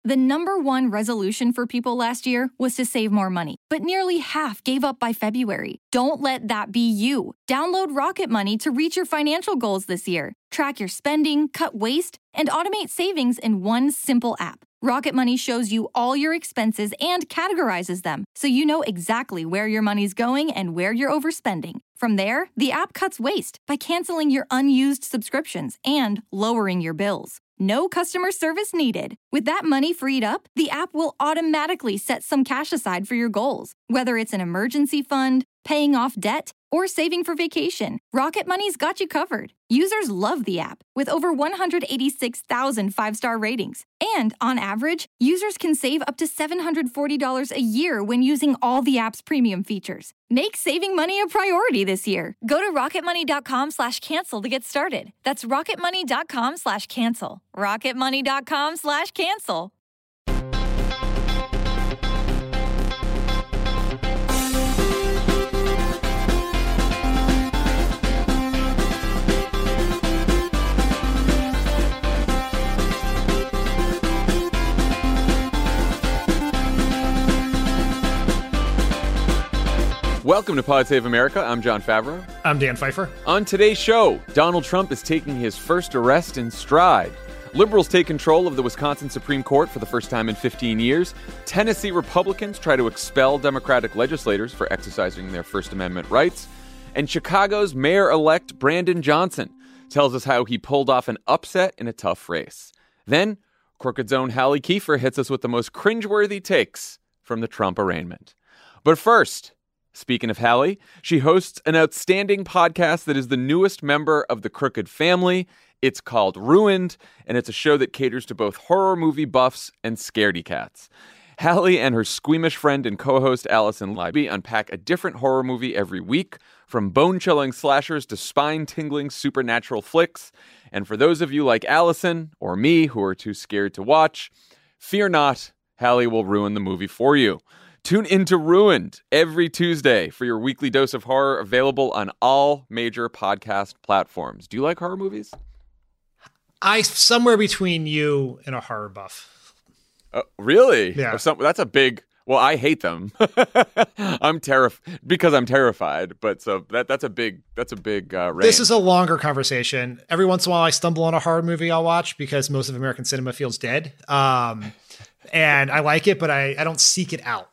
The number one resolution for people last year was to save more money, but nearly half gave up by February. Don't let that be you. Download Rocket Money to reach your financial goals this year. Track your spending, cut waste, and automate savings in one simple app. Rocket Money shows you all your expenses and categorizes them, so you know exactly where your money's going and where you're overspending. From there, the app cuts waste by canceling your unused subscriptions and lowering your bills. No customer service needed. With that money freed up, the app will automatically set some cash aside for your goals. Whether it's an emergency fund, paying off debt, or saving for vacation, Rocket Money's got you covered. Users love the app, with over 186,000 five-star ratings. And on average, users can save up to $740 a year when using all the app's premium features. Make saving money a priority this year. Go to rocketmoney.com/cancel to get started. That's rocketmoney.com/cancel. rocketmoney.com/cancel. Welcome to Pod Save America. I'm John Favreau. I'm Dan Pfeiffer. On today's show, Donald Trump is taking his first arrest in stride. Liberals take control of the Wisconsin Supreme Court for the first time in 15 years. Tennessee Republicans try to expel Democratic legislators for exercising their First Amendment rights. And Chicago's mayor-elect Brandon Johnson tells us how he pulled off an upset in a tough race. Then, Crooked's own Hallie Kiefer hits us with the most cringeworthy takes from the Trump arraignment. But first, speaking of Hallie, she hosts an outstanding podcast that is the newest member of the Crooked family. It's called Ruined, and it's a show that caters to both horror movie buffs and scaredy cats. Hallie and her squeamish friend and co-host Allison Leiby unpack a different horror movie every week, from bone-chilling slashers to spine-tingling supernatural flicks. And for those of you like Allison or me who are too scared to watch, fear not, Hallie will ruin the movie for you. Tune into Ruined every Tuesday for your weekly dose of horror, available on all major podcast platforms. Do you like horror movies? Somewhere between you and a horror buff. Really? Yeah. That's a big... Well, I hate them. I'm terrified. But so that's a big range. This is a longer conversation. Every once in a while, I stumble on a horror movie I'll watch because most of American cinema feels dead. And I like it, but I don't seek it out.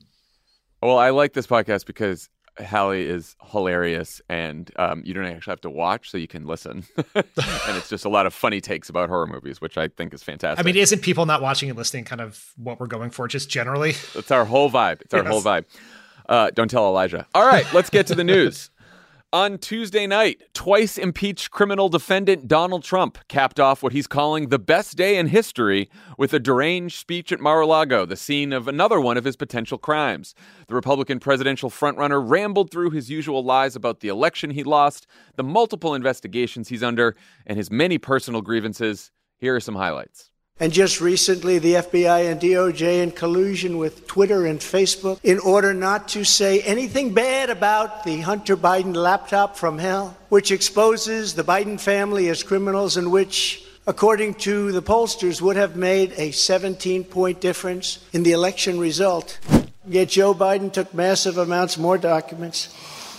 Well, I like this podcast because Hallie is hilarious, and you don't actually have to watch, so you can listen. And it's just a lot of funny takes about horror movies, which I think is fantastic. I mean, isn't people not watching and listening kind of what we're going for, just generally? It's our whole vibe. Whole vibe. Don't tell Elijah. All right, let's get to the news. On Tuesday night, twice impeached criminal defendant Donald Trump capped off what he's calling the best day in history with a deranged speech at Mar-a-Lago, the scene of another one of his potential crimes. The Republican presidential frontrunner rambled through his usual lies about the election he lost, the multiple investigations he's under, and his many personal grievances. Here are some highlights. And just recently, the FBI and DOJ in collusion with Twitter and Facebook in order not to say anything bad about the Hunter Biden laptop from hell, which exposes the Biden family as criminals and which, according to the pollsters, would have made a 17-point difference in the election result. Yet Joe Biden took massive amounts more documents,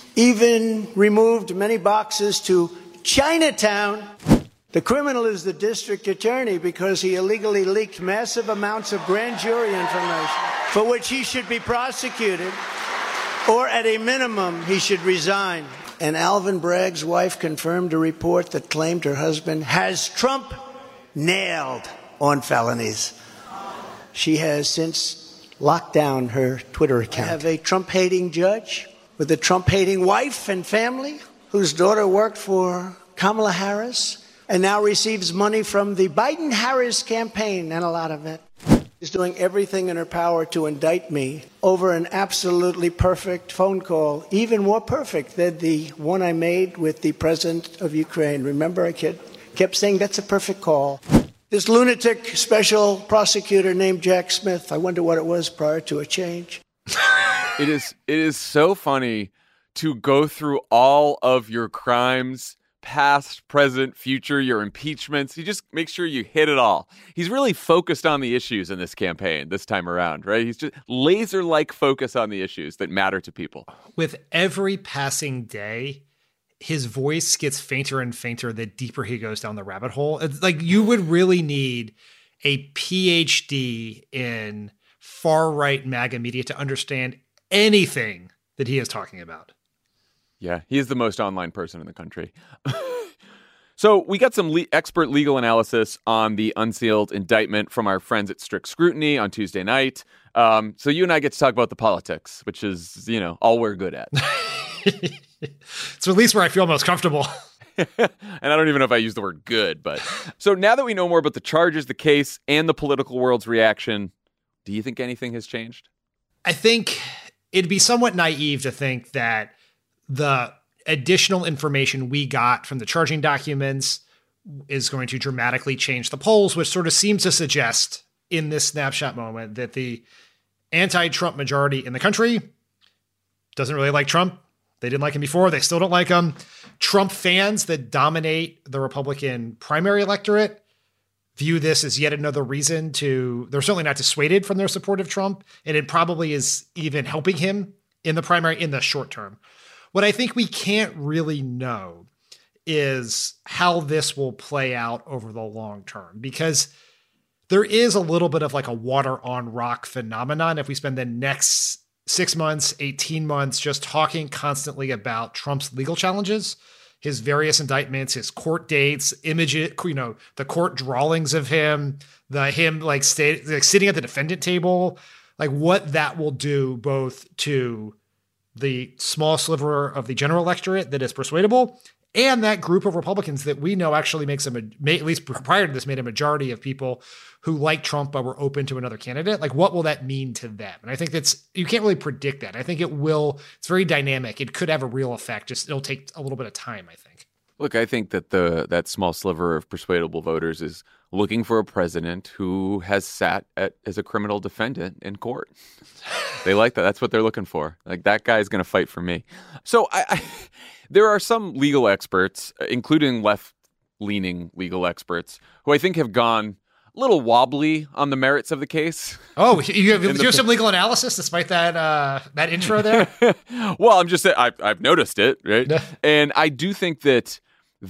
even removed many boxes to Chinatown. The criminal is the district attorney because he illegally leaked massive amounts of grand jury information for which he should be prosecuted, or at a minimum, he should resign. And Alvin Bragg's wife confirmed a report that claimed her husband has Trump nailed on felonies. She has since locked down her Twitter account. I have a Trump-hating judge with a Trump-hating wife and family whose daughter worked for Kamala Harris and now receives money from the Biden-Harris campaign, and a lot of it. Is doing everything in her power to indict me over an absolutely perfect phone call, even more perfect than the one I made with the president of Ukraine. Remember, I kept saying that's a perfect call. This lunatic special prosecutor named Jack Smith, I wonder what it was prior to a change. It is so funny to go through all of your crimes past, present, future, your impeachments. He just makes sure you hit it all. He's really focused on the issues in this campaign this time around, right? He's just laser-like focus on the issues that matter to people. With every passing day, his voice gets fainter and fainter the deeper he goes down the rabbit hole. It's like you would really need a PhD in far-right MAGA media to understand anything that he is talking about. Yeah, he is the most online person in the country. So we got some expert legal analysis on the unsealed indictment from our friends at Strict Scrutiny on Tuesday night. So you and I get to talk about the politics, which is, all we're good at. It's at least where I feel most comfortable. And I don't even know if I use the word good, but so now that we know more about the charges, the case, and the political world's reaction, do you think anything has changed? I think it'd be somewhat naive to think that the additional information we got from the charging documents is going to dramatically change the polls, which sort of seems to suggest in this snapshot moment that the anti-Trump majority in the country doesn't really like Trump. They didn't like him before. They still don't like him. Trump fans that dominate the Republican primary electorate view this as yet another reason they're certainly not dissuaded from their support of Trump. And it probably is even helping him in the primary in the short term. What I think we can't really know is how this will play out over the long term, because there is a little bit of like a water on rock phenomenon if we spend the next 6 months, 18 months just talking constantly about Trump's legal challenges, his various indictments, his court dates, images, the court drawings of him, sitting at the defendant table, like what that will do both to the small sliver of the general electorate that is persuadable and that group of Republicans that we know actually makes at least prior to this, made a majority of people who like Trump but were open to another candidate. Like, what will that mean to them? And I think you can't really predict that. I think it's very dynamic. It could have a real effect. Just it'll take a little bit of time, I think. Look, I think that that small sliver of persuadable voters is looking for a president who has sat as a criminal defendant in court. They like that. That's what they're looking for. Like, that guy's going to fight for me. So there are some legal experts, including left-leaning legal experts, who I think have gone a little wobbly on the merits of the case. Oh, you have some legal analysis despite that intro there? Well, I'm just saying I've noticed it, right? And I do think that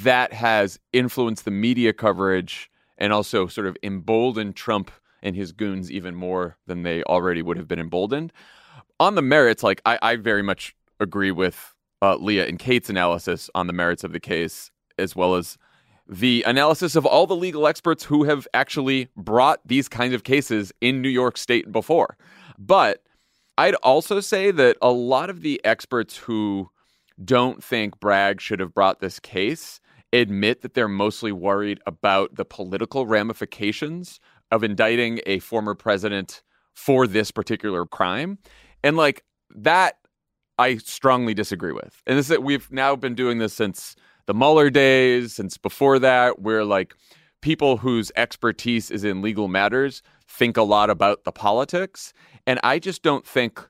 has influenced the media coverage and also sort of emboldened Trump and his goons even more than they already would have been emboldened. On the merits, like I very much agree with Leah and Kate's analysis on the merits of the case, as well as the analysis of all the legal experts who have actually brought these kinds of cases in New York State before. But I'd also say that a lot of the experts who don't think Bragg should have brought this case admit that they're mostly worried about the political ramifications of indicting a former president for this particular crime. And like that, I strongly disagree with. And this is that we've now been doing this since the Mueller days, since before that, where like people whose expertise is in legal matters think a lot about the politics. And I just don't think,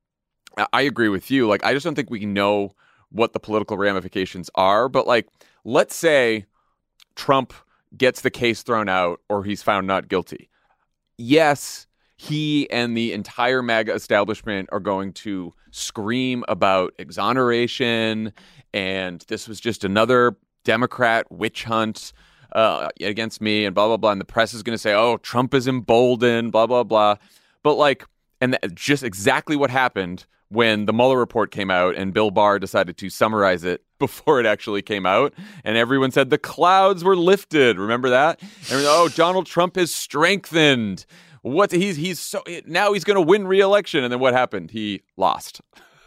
I agree with you. Like, I just don't think we know what the political ramifications are. But like, let's say Trump gets the case thrown out or he's found not guilty. Yes, he and the entire MAGA establishment are going to scream about exoneration and this was just another Democrat witch hunt against me and blah, blah, blah. And the press is going to say, oh, Trump is emboldened, blah, blah, blah. But like, and just exactly what happened when the Mueller report came out and Bill Barr decided to summarize it before it actually came out. And everyone said the clouds were lifted. Remember that? And oh, Donald Trump has strengthened. What now he's going to win re-election. And then what happened? He lost.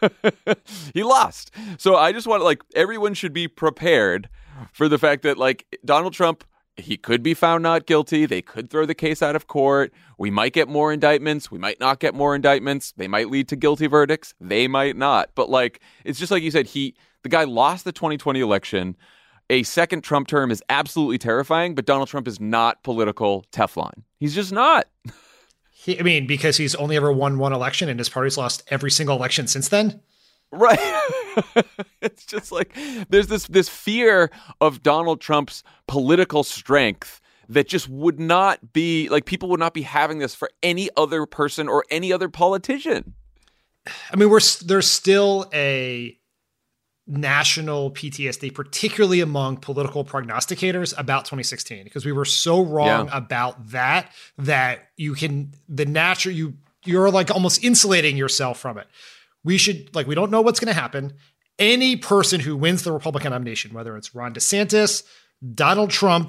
He lost. So I just want everyone should be prepared for the fact that Donald Trump, he could be found not guilty. They could throw the case out of court. We might get more indictments. We might not get more indictments. They might lead to guilty verdicts. They might not. But it's just like you said, the guy lost the 2020 election. A second Trump term is absolutely terrifying, but Donald Trump is not political Teflon. He's just not. Because he's only ever won one election and his party's lost every single election since then? Right. It's just like there's this fear of Donald Trump's political strength that just would not be like people would not be having this for any other person or any other politician. I mean, there's still a national PTSD, particularly among political prognosticators about 2016, because we were so wrong about that you're like almost insulating yourself from it. We don't know what's going to happen. Any person who wins the Republican nomination, whether it's Ron DeSantis, Donald Trump,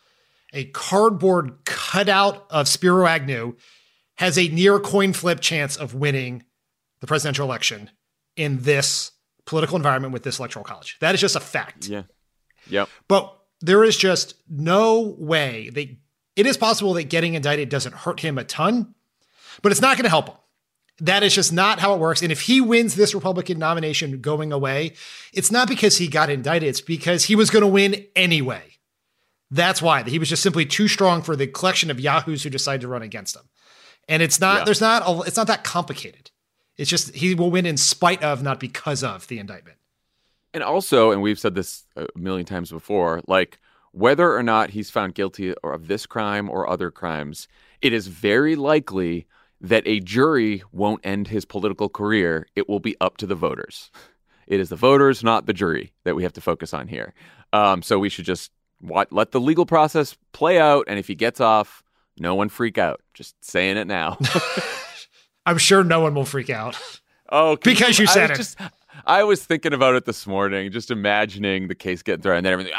a cardboard cutout of Spiro Agnew, has a near coin flip chance of winning the presidential election in this political environment with this electoral college. That is just a fact. Yeah. Yep. But there is just no way it is possible that getting indicted doesn't hurt him a ton, but it's not going to help him. That is just not how it works. And if he wins this Republican nomination going away, it's not because he got indicted. It's because he was going to win anyway. That's why. He was just simply too strong for the collection of yahoos who decided to run against him. And it's not it's not that complicated. It's just he will win in spite of, not because of, the indictment. And also, and we've said this a million times before, like whether or not he's found guilty of this crime or other crimes, it is very likely that a jury won't end his political career. It will be up to the voters. It is the voters, not the jury, that we have to focus on here. So we should just let the legal process play out. And if he gets off, no one freak out. Just saying it now. I'm sure no one will freak out. Oh, because you said it. I was thinking about it this morning, just imagining the case getting thrown and then everything.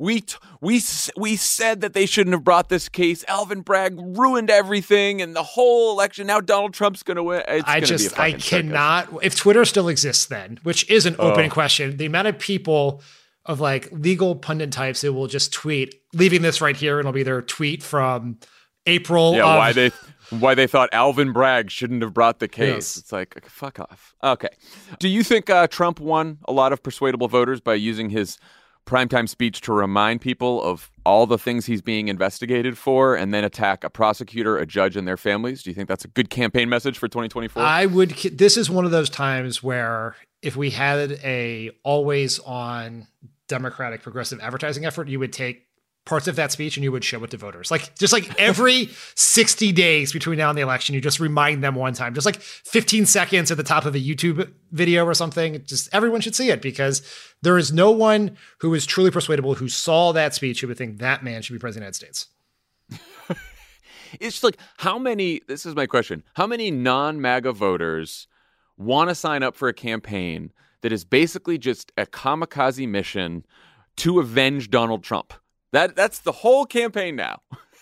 We said that they shouldn't have brought this case. Alvin Bragg ruined everything and the whole election. Now Donald Trump's going to win. I cannot. If Twitter still exists then, which is an open question, the amount of people of like legal pundit types who will just tweet, leaving this right here, and it'll be their tweet from April. Yeah, why they thought Alvin Bragg shouldn't have brought the case. Yes. It's like, fuck off. Okay. Do you think Trump won a lot of persuadable voters by using his primetime speech to remind people of all the things he's being investigated for and then attack a prosecutor, a judge, and their families? Do you think that's a good campaign message for 2024? This is one of those times where if we had a always on Democratic progressive advertising effort, you would take parts of that speech and you would show it to voters. Just like every 60 days between now and the election, you just remind them one time, just like 15 seconds at the top of a YouTube video or something. Just everyone should see it, because there is no one who is truly persuadable who saw that speech who would think that man should be president of the United States. It's just like, this is my question. How many non-MAGA voters want to sign up for a campaign that is basically just a kamikaze mission to avenge Donald Trump? That's the whole campaign now.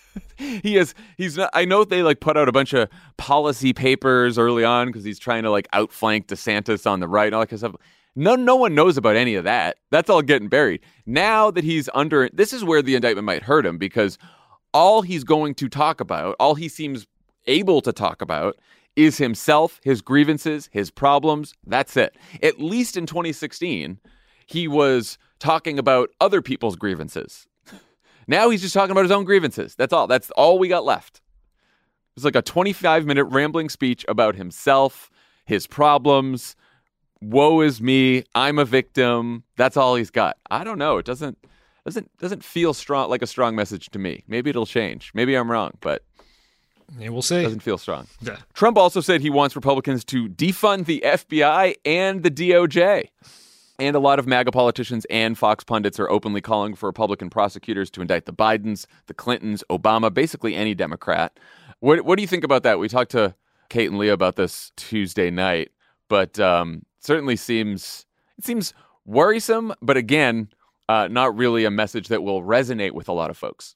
He's not. I know they like put out a bunch of policy papers early on because he's trying to like outflank DeSantis on the right and all that kind of stuff. No one knows about any of that. That's all getting buried. Now that he's under, this is where the indictment might hurt him, because all he's going to talk about, all he seems able to talk about, is himself, his grievances, his problems. That's it. At least in 2016, he was talking about other people's grievances. Now he's just talking about his own grievances. That's all. That's all we got left. It's like a 25-minute rambling speech about himself, his problems. Woe is me. I'm a victim. That's all he's got. I don't know. It doesn't feel strong, like a strong message to me. Maybe it'll change. Maybe I'm wrong, but yeah, we'll see. It doesn't feel strong. Yeah. Trump also said he wants Republicans to defund the FBI and the DOJ. And a lot of MAGA politicians and Fox pundits are openly calling for Republican prosecutors to indict the Bidens, the Clintons, Obama, basically any Democrat. What do you think about that? We talked to Kate and Leah about this Tuesday night, but certainly seems worrisome. But again, not really a message that will resonate with a lot of folks.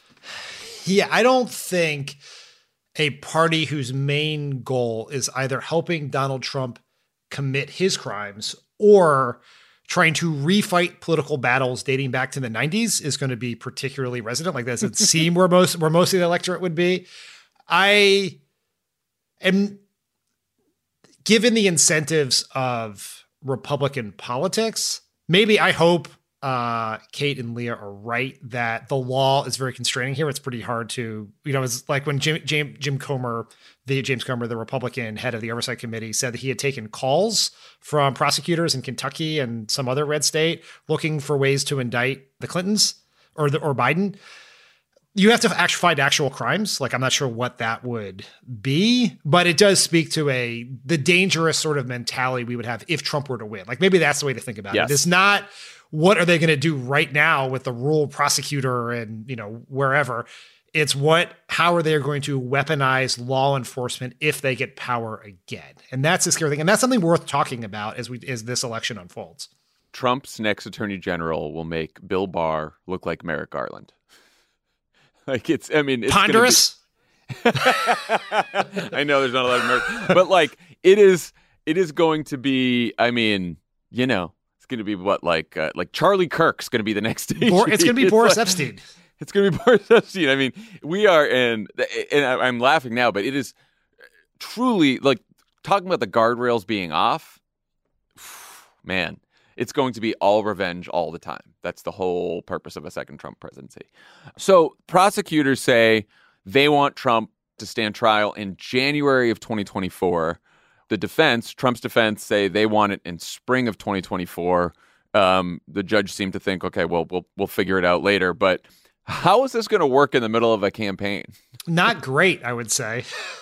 Yeah, I don't think a party whose main goal is either helping Donald Trump commit his crimes or trying to refight political battles dating back to the 90s is going to be particularly resonant. Like, that doesn't seem where most of the electorate would be. I am, given the incentives of Republican politics, maybe I hope Kate and Leah are right that the law is very constraining here. It's pretty hard to, it's like when James Comer, the Republican head of the Oversight Committee, said that he had taken calls from prosecutors in Kentucky and some other red state looking for ways to indict the Clintons or Biden. You have to find actual crimes. Like, I'm not sure what that would be, but it does speak to the dangerous sort of mentality we would have if Trump were to win. Like, maybe that's the way to think about it. It's not what are they going to do right now with the rural prosecutor and, wherever. It's how are they going to weaponize law enforcement if they get power again? And that's the scary thing. And that's something worth talking about as this election unfolds. Trump's next attorney general will make Bill Barr look like Merrick Garland. It's ponderous. I know there's not a lot of Merrick, but it is going to be, it's going to be like Charlie Kirk's going to be the next AG. It's going to be Boris Epstein. It's going to be Boris Epstein. We are and I'm laughing now, but it is truly talking about the guardrails being off. Man, it's going to be all revenge all the time. That's the whole purpose of a second Trump presidency. So prosecutors say they want Trump to stand trial in January of 2024. Trump's defense, say they want it in spring of 2024. The judge seemed to think, okay, well, we'll figure it out later. But how is this going to work in the middle of a campaign? Not great, I would say.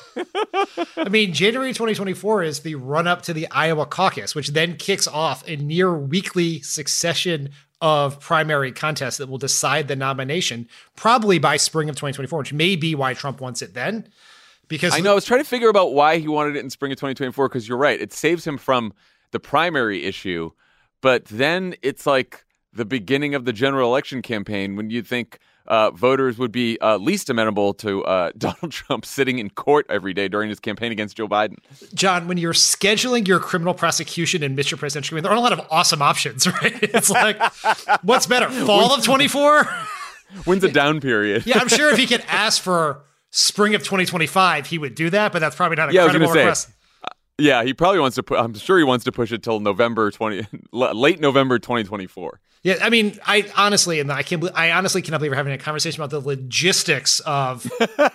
January 2024 is the run-up to the Iowa caucus, which then kicks off a near-weekly succession of primary contests that will decide the nomination, probably by spring of 2024, which may be why Trump wants it then. Because I know, I was trying to figure out why he wanted it in spring of 2024, because you're right. It saves him from the primary issue, but then it's like the beginning of the general election campaign when you think voters would be least amenable to Donald Trump sitting in court every day during his campaign against Joe Biden. John, when you're scheduling your criminal prosecution and Mr. Presidential, there aren't a lot of awesome options, right? It's like, what's better, fall of 24? When's a down period? Yeah, I'm sure if he could ask for spring of 2025, he would do that, but that's probably not a credible request. Yeah, he probably wants to I'm sure he wants to push it till late November 2024. Yeah, I honestly cannot believe we're having a conversation about the logistics of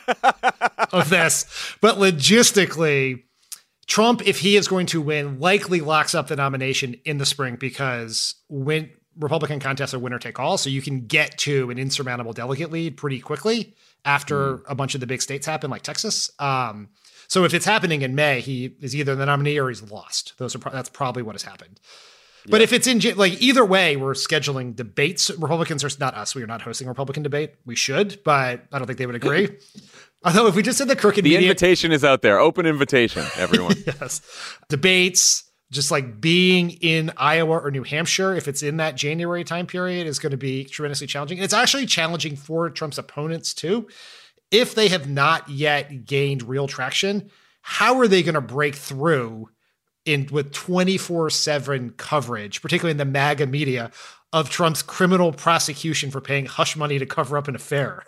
this. But logistically, Trump, if he is going to win, likely locks up the nomination in the spring because Republican contests are winner take all, so you can get to an insurmountable delegate lead pretty quickly after a bunch of the big states happen, like Texas. So if it's happening in May, he is either the nominee or he's lost. That's probably what has happened. Yeah. But if it's in either way, we're scheduling debates. Republicans are not us. We are not hosting a Republican debate. We should, but I don't think they would agree. Although if we just said the crooked media, invitation is out there, open invitation, everyone. Yes, debates. Just being in Iowa or New Hampshire, if it's in that January time period, is going to be tremendously challenging. It's actually challenging for Trump's opponents too. If they have not yet gained real traction, how are they going to break through with 24/7 coverage, particularly in the MAGA media, of Trump's criminal prosecution for paying hush money to cover up an affair?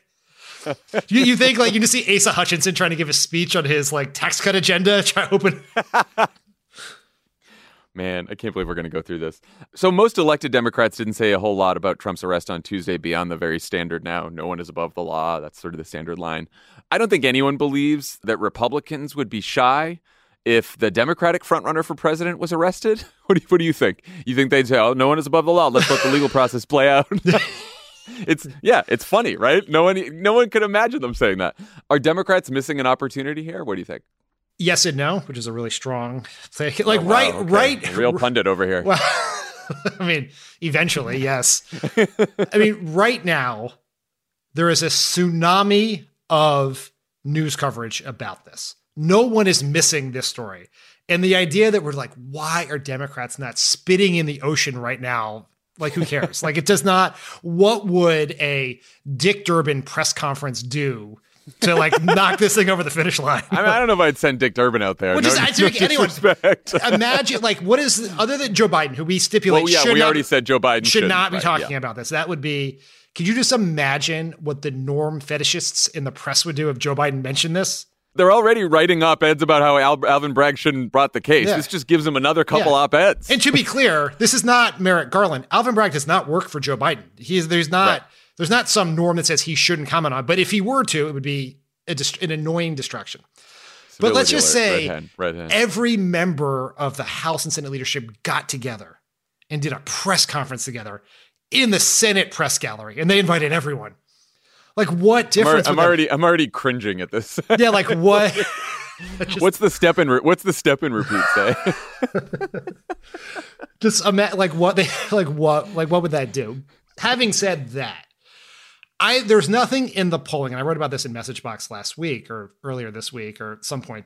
You think you just see Asa Hutchinson trying to give a speech on his tax cut agenda, try to open. Man, I can't believe we're going to go through this. So most elected Democrats didn't say a whole lot about Trump's arrest on Tuesday beyond the very standard now. No one is above the law. That's sort of the standard line. I don't think anyone believes that Republicans would be shy if the Democratic frontrunner for president was arrested. What do you think? You think they'd say, oh, no one is above the law. Let's let the legal process play out. It's funny, right? No one could imagine them saying that. Are Democrats missing an opportunity here? What do you think? Yes and no, which is a really strong thing. Right. Real pundit over here. Well, eventually, yes. Right now, there is a tsunami of news coverage about this. No one is missing this story. And the idea that we're why are Democrats not spitting in the ocean right now? Who cares? It does not. What would a Dick Durbin press conference do to knock this thing over the finish line? I don't know if I'd send Dick Durbin out there. Anyone. Imagine, what is, other than Joe Biden, who we stipulate we already said Joe Biden should not be talking about this. That would be, could you just imagine what the norm fetishists in the press would do if Joe Biden mentioned this? They're already writing op-eds about how Alvin Bragg shouldn't have brought the case. Yeah. This just gives him another couple op-eds. And to be clear, this is not Merrick Garland. Alvin Bragg does not work for Joe Biden. There's not some norm that says he shouldn't comment on. But if he were to, it would be an annoying distraction. But let's just say every member of the House and Senate leadership got together and did a press conference together in the Senate press gallery, and they invited everyone. Like, what difference? I'm already cringing at this. Yeah, like what? What's the step in repeat say? Just like what would that do? Having said that, there's nothing in the polling, and I wrote about this in Messagebox last week or earlier this week or at some point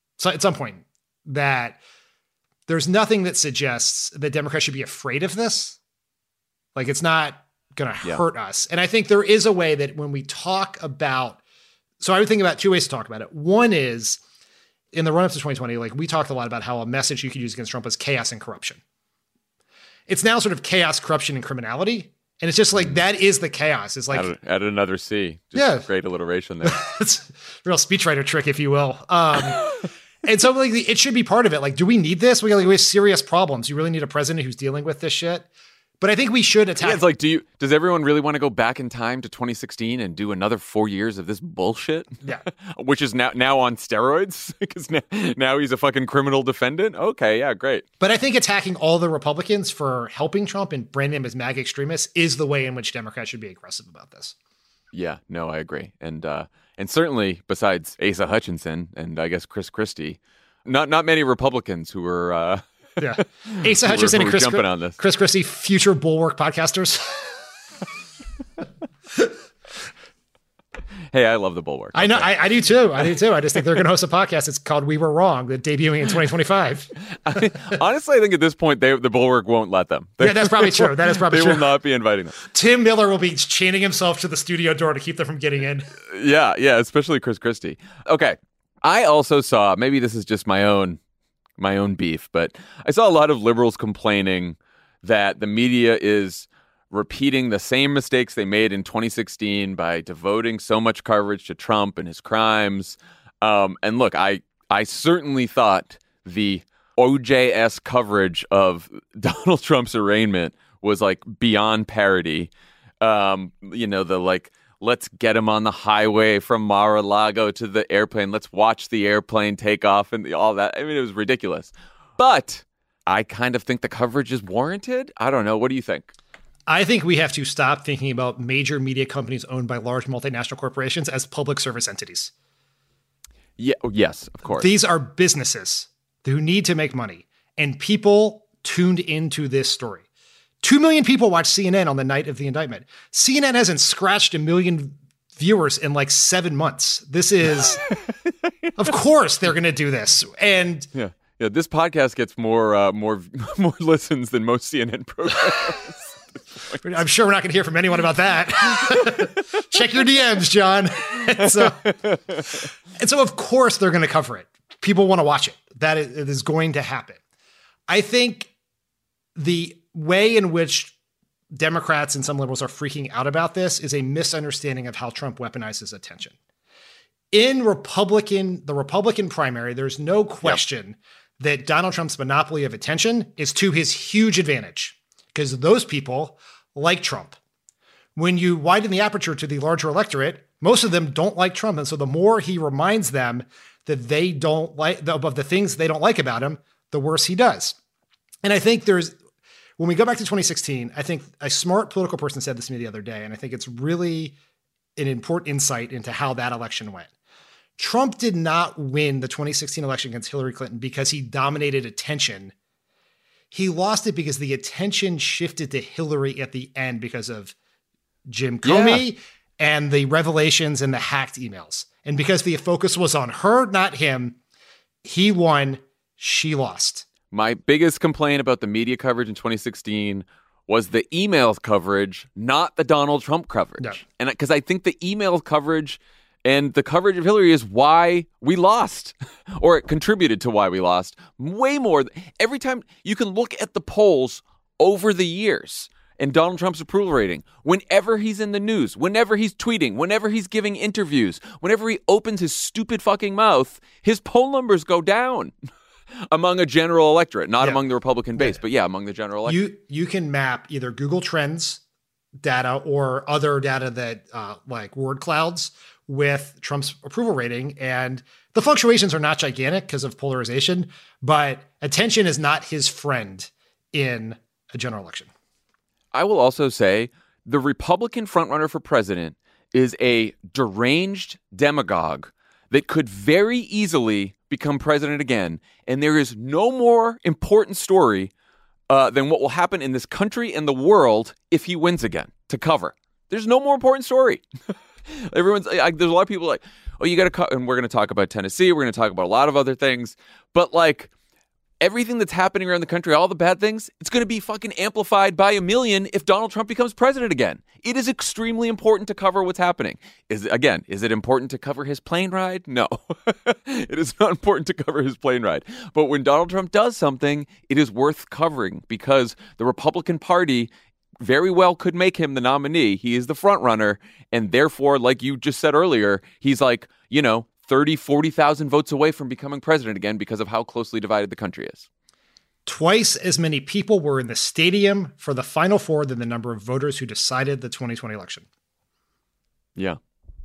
that there's nothing that suggests that Democrats should be afraid of this. Like, it's not going to hurt us. And I think there is a way that when we talk about, so I would think about two ways to talk about it. One is in the run-up to 2020, like we talked a lot about how a message you could use against Trump was chaos and corruption. It's now sort of chaos, corruption, and criminality. And it's just like, that is the chaos. It's like add another C. Just great alliteration there. It's a real speechwriter trick, if you will. And so like it should be part of it. Like, do we need this? We have serious problems. You really need a president who's dealing with this shit. But I think we should attack. Yeah, it's like, does everyone really want to go back in time to 2016 and do another 4 years of this bullshit? Yeah. Which is now on steroids because now he's a fucking criminal defendant. Okay, yeah, great. But I think attacking all the Republicans for helping Trump and branding them as MAGA extremists is the way in which Democrats should be aggressive about this. Yeah, no, I agree. And certainly besides Asa Hutchinson and I guess Chris Christie, not many Republicans who were yeah, Asa Hutchinson and Chris Christie, future Bulwark podcasters. Hey, I love the Bulwark. I know, I do too. I just think they're going to host a podcast. It's called We Were Wrong, that's debuting in 2025. Honestly, I think at this point, the Bulwark won't let them. Yeah, that's probably true. That is probably true. They will not be inviting them. Tim Miller will be chaining himself to the studio door to keep them from getting in. Yeah, especially Chris Christie. Okay, I also saw, maybe this is just my own beef, but I saw a lot of liberals complaining that the media is repeating the same mistakes they made in 2016 by devoting so much coverage to Trump and his crimes. And look, I certainly thought the OJS coverage of Donald Trump's arraignment was like beyond parody. Let's get him on the highway from Mar-a-Lago to the airplane. Let's watch the airplane take off and all that. I mean, it was ridiculous. But I kind of think the coverage is warranted. I don't know. What do you think? I think we have to stop thinking about major media companies owned by large multinational corporations as public service entities. Yeah. Yes, of course. These are businesses who need to make money. And people tuned into this story. 2 million people watched CNN on the night of the indictment. CNN hasn't scratched 1 million viewers in like 7 months. This is, of course, they're going to do this. And yeah, this podcast gets more listens than most CNN programs. I'm sure we're not going to hear from anyone about that. Check your DMs, John. And so, of course, they're going to cover it. People want to watch it. It is going to happen. I think the way in which Democrats and some liberals are freaking out about this is a misunderstanding of how Trump weaponizes attention. In the Republican primary, there's no question that Donald Trump's monopoly of attention is to his huge advantage because those people like Trump. When you widen the aperture to the larger electorate, most of them don't like Trump. And so the more he reminds them that they don't like of the things they don't like about him, the worse he does. And I think when we go back to 2016, I think a smart political person said this to me the other day, and I think it's really an important insight into how that election went. Trump did not win the 2016 election against Hillary Clinton because he dominated attention. He lost it because the attention shifted to Hillary at the end because of Jim Comey and the revelations and the hacked emails. And because the focus was on her, not him, he won, she lost. My biggest complaint about the media coverage in 2016 was the email coverage, not the Donald Trump coverage. No. And because I think the email coverage and the coverage of Hillary is why we lost, or it contributed to why we lost way more. Every time you can look at the polls over the years in Donald Trump's approval rating. Whenever he's in the news, whenever he's tweeting, whenever he's giving interviews, whenever he opens his stupid fucking mouth, his poll numbers go down among a general electorate, not among the Republican base, but among the general electorate. You can map either Google Trends data or other data that like word clouds with Trump's approval rating, and the fluctuations are not gigantic because of polarization, but attention is not his friend in a general election. I will also say the Republican frontrunner for president is a deranged demagogue that could very easily become president again, and there is no more important story than what will happen in this country and the world if he wins again to cover. There's no more important story. There's a lot of people like, oh, you got to cut, and we're going to talk about Tennessee. We're going to talk about a lot of other things, but like everything that's happening around the country, all the bad things, it's going to be fucking amplified by a million if Donald Trump becomes president again. It is extremely important to cover what's happening. Is it important to cover his plane ride? No, it is not important to cover his plane ride. But when Donald Trump does something, it is worth covering because the Republican Party very well could make him the nominee. He is the front runner. And therefore, like you just said earlier, he's like, 30, 40,000 votes away from becoming president again because of how closely divided the country is. Twice as many people were in the stadium for the Final Four than the number of voters who decided the 2020 election. Yeah.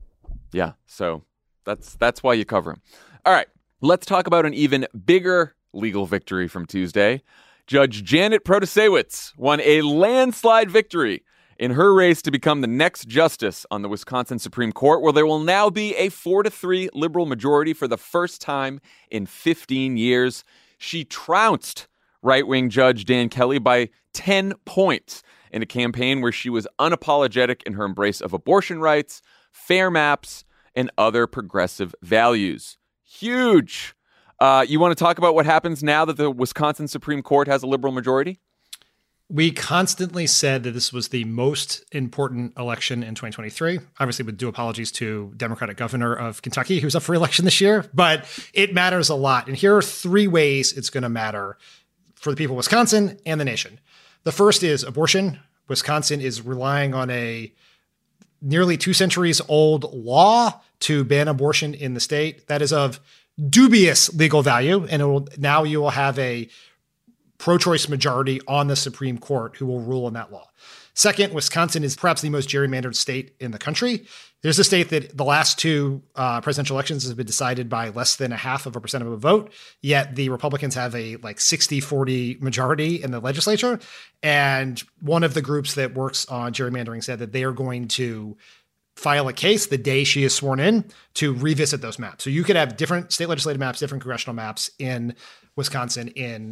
So that's why you cover him. All right. Let's talk about an even bigger legal victory from Tuesday. Judge Janet Protasiewicz won a landslide victory in her race to become the next justice on the Wisconsin Supreme Court, where there will now be a 4-3 liberal majority for the first time in 15 years. She trounced right-wing Judge Dan Kelly by 10 points in a campaign where she was unapologetic in her embrace of abortion rights, fair maps, and other progressive values. Huge. You want to talk about what happens now that the Wisconsin Supreme Court has a liberal majority? We constantly said that this was the most important election in 2023. Obviously, with due apologies to Democratic governor of Kentucky, who's up for election this year, but it matters a lot. And here are 3 ways it's going to matter for the people of Wisconsin and the nation. The first is abortion. Wisconsin is relying on a nearly 2 centuries old law to ban abortion in the state. That is of dubious legal value. And now you will have a pro-choice majority on the Supreme Court who will rule on that law. Second, Wisconsin is perhaps the most gerrymandered state in the country. There's a state that the last 2 presidential elections have been decided by less than 0.5% of a vote, yet the Republicans have a 60-40 majority in the legislature. And one of the groups that works on gerrymandering said that they are going to file a case the day she is sworn in to revisit those maps. So you could have different state legislative maps, different congressional maps in Wisconsin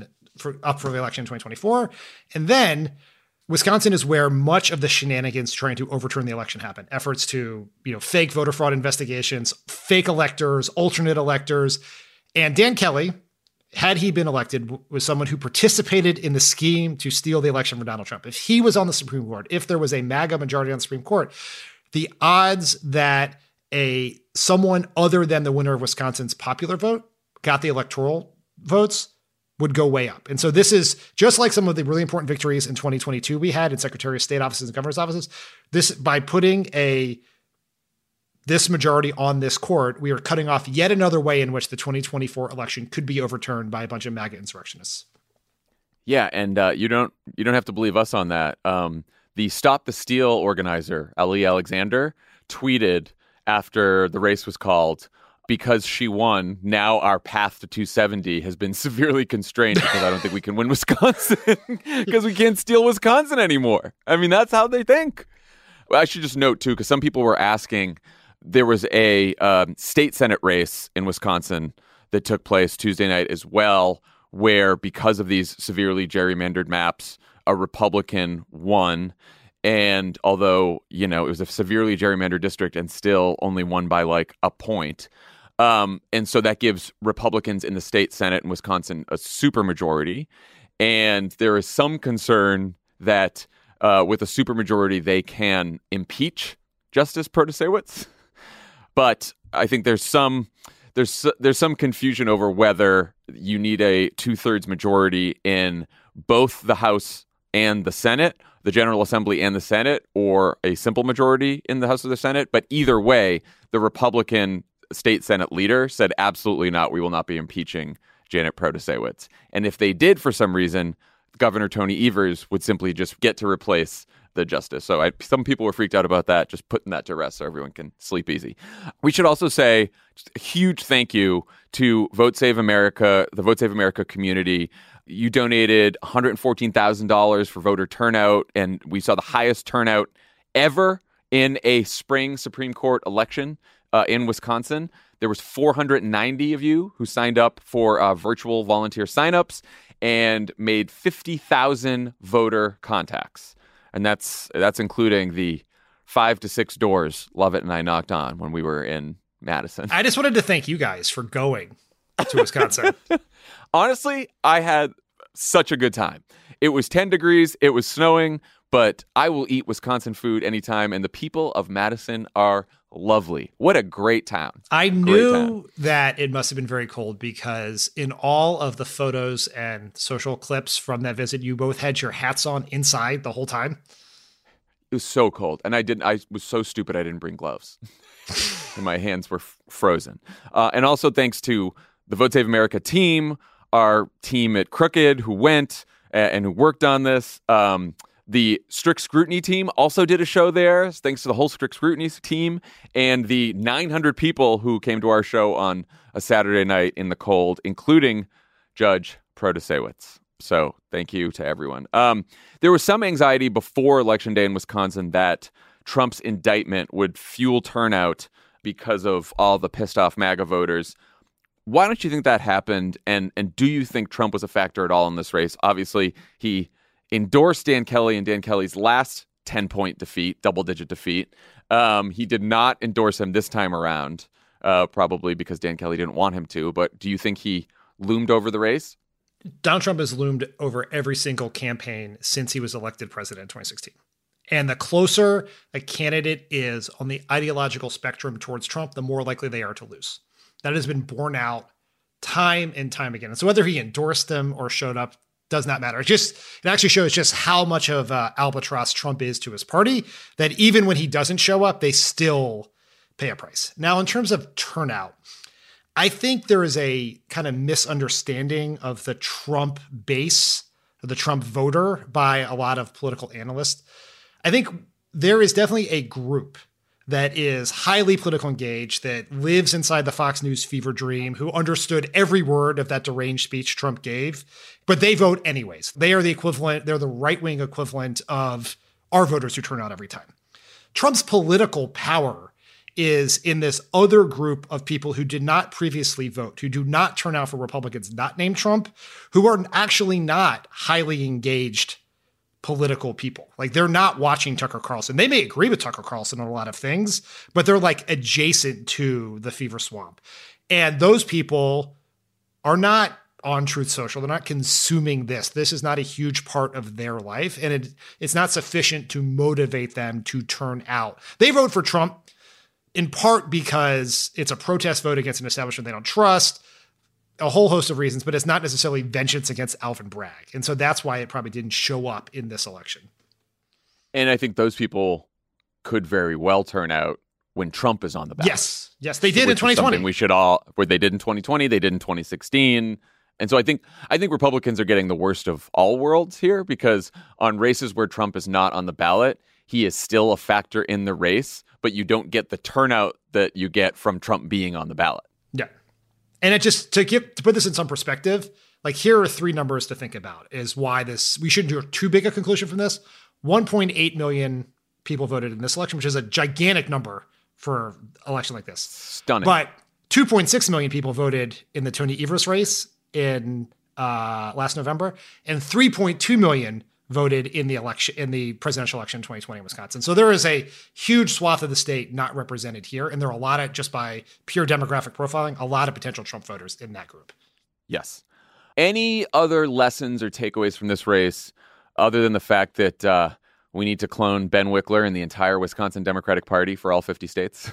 up for the election in 2024. And then Wisconsin is where much of the shenanigans trying to overturn the election happen. Efforts to, fake voter fraud investigations, fake electors, alternate electors. And Dan Kelly, had he been elected, was someone who participated in the scheme to steal the election from Donald Trump. If he was on the Supreme Court, if there was a MAGA majority on the Supreme Court, the odds that someone other than the winner of Wisconsin's popular vote got the electoral votes would go way up. And so this is just like some of the really important victories in 2022 we had in Secretary of State offices and governor's offices. This, by putting this majority on this court, we are cutting off yet another way in which the 2024 election could be overturned by a bunch of MAGA insurrectionists. Yeah, and you don't have to believe us on that. The Stop the Steal organizer, Ali Alexander, tweeted after the race was called, because she won, now our path to 270 has been severely constrained because I don't think we can win Wisconsin because we can't steal Wisconsin anymore. I mean, that's how they think. Well, I should just note, too, because some people were asking, there was a state Senate race in Wisconsin that took place Tuesday night as well, where because of these severely gerrymandered maps, a Republican won. And although, it was a severely gerrymandered district and still only won by a point. And so that gives Republicans in the state Senate in Wisconsin a supermajority. And there is some concern that with a supermajority, they can impeach Justice Protasiewicz. But I think there's some confusion over whether you need a 2/3 majority in both the House and the Senate, the General Assembly and the Senate, or a simple majority in the House or the Senate. But either way, the Republican state Senate leader said, absolutely not. We will not be impeaching Janet Protasewicz. And if they did, for some reason, Governor Tony Evers would simply just get to replace the justice. So some people were freaked out about that, just putting that to rest so everyone can sleep easy. We should also say just a huge thank you to Vote Save America, the Vote Save America community. You donated $114,000 for voter turnout, and we saw the highest turnout ever in a spring Supreme Court election in Wisconsin. There was 490 of you who signed up for virtual volunteer signups and made 50,000 voter contacts. And that's including the 5 to 6 doors Lovett and I knocked on when we were in Madison. I just wanted to thank you guys for going to Wisconsin. Honestly, I had such a good time. It was 10 degrees, it was snowing, but I will eat Wisconsin food anytime, and the people of Madison are lovely. What a great town. I knew that it must have been very cold because in all of the photos and social clips from that visit, you both had your hats on inside the whole time. It was so cold, and I was so stupid I didn't bring gloves. And my hands were frozen. And also thanks to the Vote Save America team, our team at Crooked who went and who worked on this. The Strict Scrutiny team also did a show there, thanks to the whole Strict Scrutiny team, and the 900 people who came to our show on a Saturday night in the cold, including Judge Protasewicz. So thank you to everyone. There was some anxiety before Election Day in Wisconsin that Trump's indictment would fuel turnout because of all the pissed off MAGA voters. Why don't you think that happened? And do you think Trump was a factor at all in this race? Obviously, he endorsed Dan Kelly in Dan Kelly's last 10-point defeat, double-digit defeat. He did not endorse him this time around, probably because Dan Kelly didn't want him to. But do you think he loomed over the race? Donald Trump has loomed over every single campaign since he was elected president in 2016. And the closer a candidate is on the ideological spectrum towards Trump, the more likely they are to lose. That has been borne out time and time again. And so whether he endorsed them or showed up does not matter. It actually shows just how much of albatross Trump is to his party, that even when he doesn't show up, they still pay a price. Now, in terms of turnout, I think there is a kind of misunderstanding of the Trump base, or the Trump voter, by a lot of political analysts. I think there is definitely a group that is highly political engaged, that lives inside the Fox News fever dream, who understood every word of that deranged speech Trump gave, but they vote anyways. They are the equivalent, they're the right-wing equivalent of our voters who turn out every time. Trump's political power is in this other group of people who did not previously vote, who do not turn out for Republicans not named Trump, who are actually not highly engaged political people. Like, they're not watching Tucker Carlson. They may agree with Tucker Carlson on a lot of things, but they're like adjacent to the fever swamp. And those people are not on Truth Social. They're not consuming this. This is not a huge part of their life. And it's not sufficient to motivate them to turn out. They vote for Trump in part because it's a protest vote against an establishment they don't trust, a whole host of reasons, but it's not necessarily vengeance against Alvin Bragg. And so that's why it probably didn't show up in this election. And I think those people could very well turn out when Trump is on the ballot. Yes, they did in 2020. We should all, where they did in 2020, they did in 2016. And so I think Republicans are getting the worst of all worlds here, because on races where Trump is not on the ballot, he is still a factor in the race, but you don't get the turnout that you get from Trump being on the ballot. Yeah. And it just, to put this in some perspective, like, here are 3 numbers to think about is why we shouldn't do too big a conclusion from this. 1.8 million people voted in this election, which is a gigantic number for an election like this. Stunning. But 2.6 million people voted in the Tony Evers race in last November, and 3.2 million voted in the presidential election in 2020 in Wisconsin. So there is a huge swath of the state not represented here. And there are a lot of, just by pure demographic profiling, a lot of potential Trump voters in that group. Yes. Any other lessons or takeaways from this race, other than the fact that we need to clone Ben Wickler and the entire Wisconsin Democratic Party for all 50 states?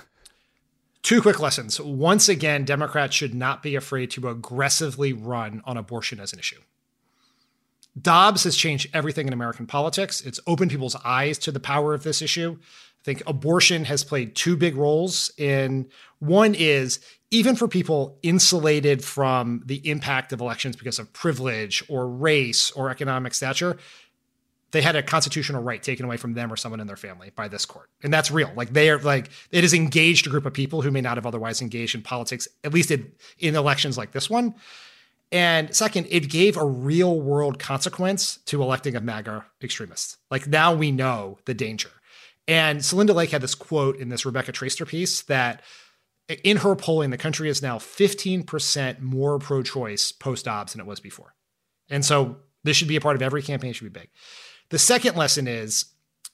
2 quick lessons. Once again, Democrats should not be afraid to aggressively run on abortion as an issue. Dobbs has changed everything in American politics. It's opened people's eyes to the power of this issue. I think abortion has played two big roles in. One is even for people insulated from the impact of elections because of privilege or race or economic stature, they had a constitutional right taken away from them or someone in their family by this court. And that's real. Like they are like, it has engaged a group of people who may not have otherwise engaged in politics, at least in elections like this one. And second, it gave a real world consequence to electing a MAGA extremist. Like now we know the danger. And Celinda Lake had this quote in this Rebecca Traister piece that in her polling, the country is now 15% more pro-choice post-Dobbs than it was before. And so this should be a part of every campaign. It should be big. The second lesson is,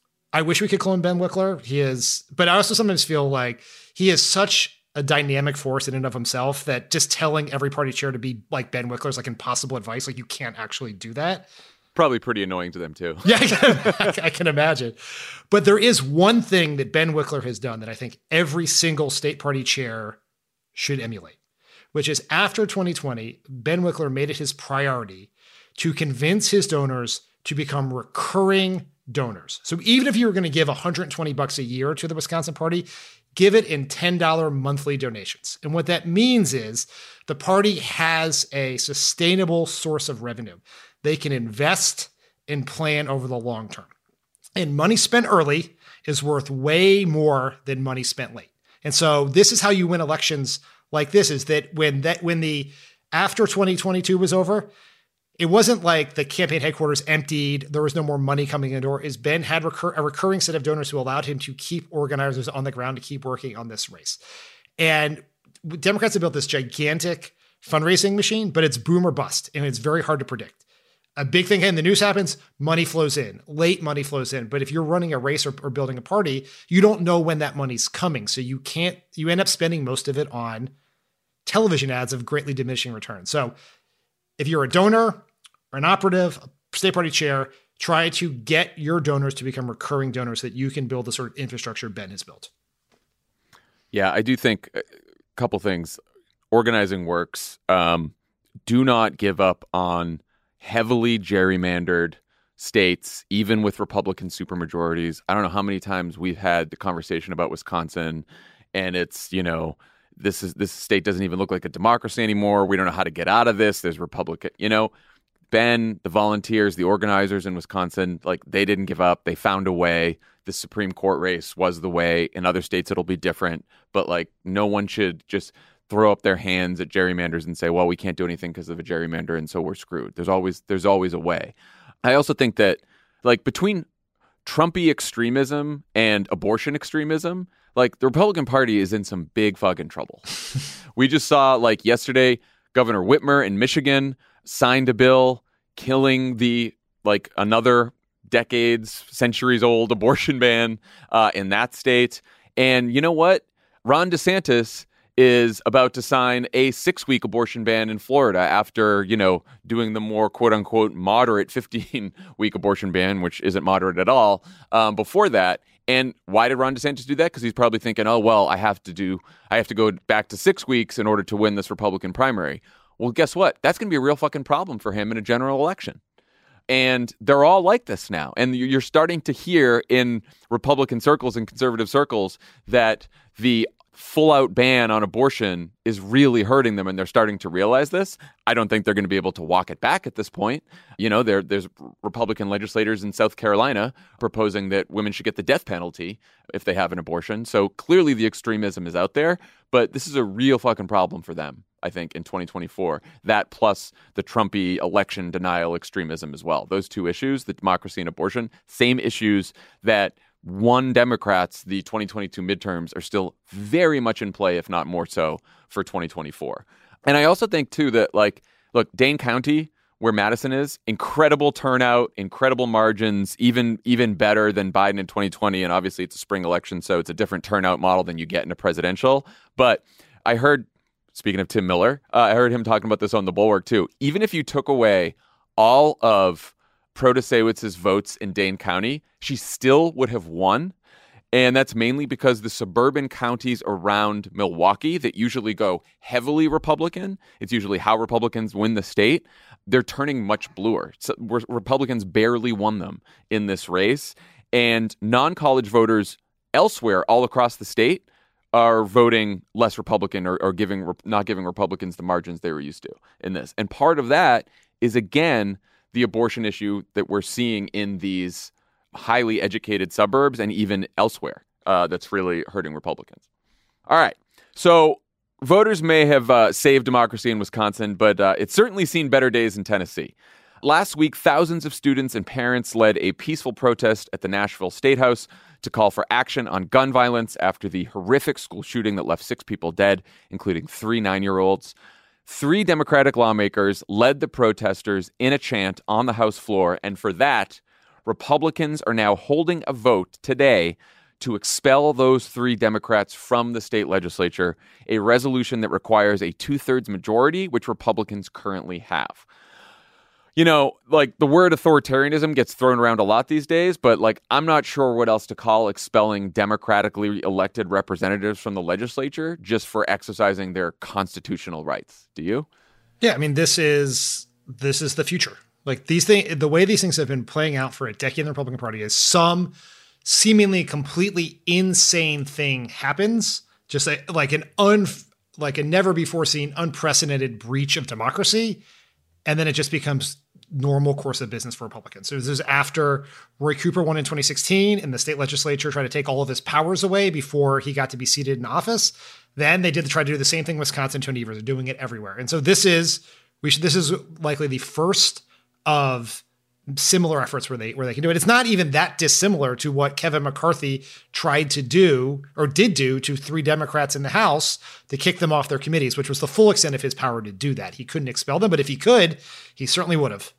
I wish we could clone Ben Wickler. But I also sometimes feel like he is such a dynamic force in and of himself that just telling every party chair to be like Ben Wickler is like impossible advice. Like you can't actually do that. Probably pretty annoying to them too. Yeah, I can imagine. But there is one thing that Ben Wickler has done that I think every single state party chair should emulate, which is after 2020, Ben Wickler made it his priority to convince his donors to become recurring donors. So even if you were going to give $120 a year to the Wisconsin Party, give it in $10 monthly donations. And what that means is the party has a sustainable source of revenue. They can invest and plan over the long term. And money spent early is worth way more than money spent late. And so this is how you win elections like this, is that when the after 2022 was over, it wasn't like the campaign headquarters emptied, there was no more money coming in the door. Is Ben had a recurring set of donors who allowed him to keep organizers on the ground to keep working on this race. And Democrats have built this gigantic fundraising machine, but it's boom or bust, and it's very hard to predict. A big thing in the news happens, money flows in, late money flows in. But if you're running a race or building a party, you don't know when that money's coming. So you end up spending most of it on television ads of greatly diminishing returns. So if you're a donor or an operative, a state party chair, try to get your donors to become recurring donors so that you can build the sort of infrastructure Ben has built. Yeah, I do think a couple things. Organizing works. Do not give up on heavily gerrymandered states, even with Republican supermajorities. I don't know how many times we've had the conversation about Wisconsin, and it's, this state doesn't even look like a democracy anymore. We don't know how to get out of this. There's Republican, Ben, the volunteers, the organizers in Wisconsin, like they didn't give up. They found a way. The Supreme Court race was the way. In other states, it'll be different. But like no one should just throw up their hands at gerrymanders and say, well, we can't do anything because of a gerrymander, and so we're screwed. There's always a way. I also think that like between Trumpy extremism and abortion extremism, like the Republican Party is in some big fucking trouble. We just saw like yesterday, Governor Whitmer in Michigan signed a bill killing the like another centuries old abortion ban in that state. And you know what? Ron DeSantis is about to sign a 6-week abortion ban in Florida after, doing the more quote unquote moderate 15-week abortion ban, which isn't moderate at all, before that. And why did Ron DeSantis do that? Because he's probably thinking, oh, well, I have to go back to 6 weeks in order to win this Republican primary. Well, guess what? That's going to be a real fucking problem for him in a general election. And they're all like this now. And you're starting to hear in Republican circles and conservative circles that the full-out ban on abortion is really hurting them, and they're starting to realize this. I don't think they're going to be able to walk it back at this point. There's Republican legislators in South Carolina proposing that women should get the death penalty if they have an abortion. So clearly the extremism is out there, but this is a real fucking problem for them, I think, in 2024. That plus the Trumpy election denial extremism as well. Those two issues, the democracy and abortion, same issues that won Democrats the 2022 midterms, are still very much in play, if not more so, for 2024. And I also think, too, that, look, Dane County, where Madison is, incredible turnout, incredible margins, even better than Biden in 2020. And obviously it's a spring election, so it's a different turnout model than you get in a presidential. But I heard, speaking of Tim Miller, I heard him talking about this on The Bulwark, too. Even if you took away all of Protasewicz's votes in Dane County, she still would have won. And that's mainly because the suburban counties around Milwaukee that usually go heavily Republican, it's usually how Republicans win the state, they're turning much bluer. So Republicans barely won them in this race. And non-college voters elsewhere all across the state are voting less Republican or not giving Republicans the margins they were used to in this. And part of that is, again, the abortion issue that we're seeing in these highly educated suburbs and even elsewhere that's really hurting Republicans. All right. So voters may have saved democracy in Wisconsin, but it's certainly seen better days in Tennessee. Last week, thousands of students and parents led a peaceful protest at the Nashville State House to call for action on gun violence after the horrific school shooting that left 6 people dead, including 3 9-year-olds. 3 Democratic lawmakers led the protesters in a chant on the House floor, and for that, Republicans are now holding a vote today to expel those 3 Democrats from the state legislature, a resolution that requires a 2/3 majority, which Republicans currently have. You know, like, the word authoritarianism gets thrown around a lot these days, but like, I'm not sure what else to call expelling democratically elected representatives from the legislature just for exercising their constitutional rights. Do you? Yeah, I mean, this is the future. Like, these things, the way these things have been playing out for a decade in the Republican Party is some seemingly completely insane thing happens, just like a never before seen, unprecedented breach of democracy, and then it just becomes normal course of business for Republicans. So this is after Roy Cooper won in 2016 and the state legislature tried to take all of his powers away before he got to be seated in office. Then they try to do the same thing in Wisconsin. Tony Evers are doing it everywhere. And so this is likely the first of similar efforts where they can do it. It's not even that dissimilar to what Kevin McCarthy tried to do or did do to 3 Democrats in the House to kick them off their committees, which was the full extent of his power to do that. He couldn't expel them, but if he could, he certainly would have.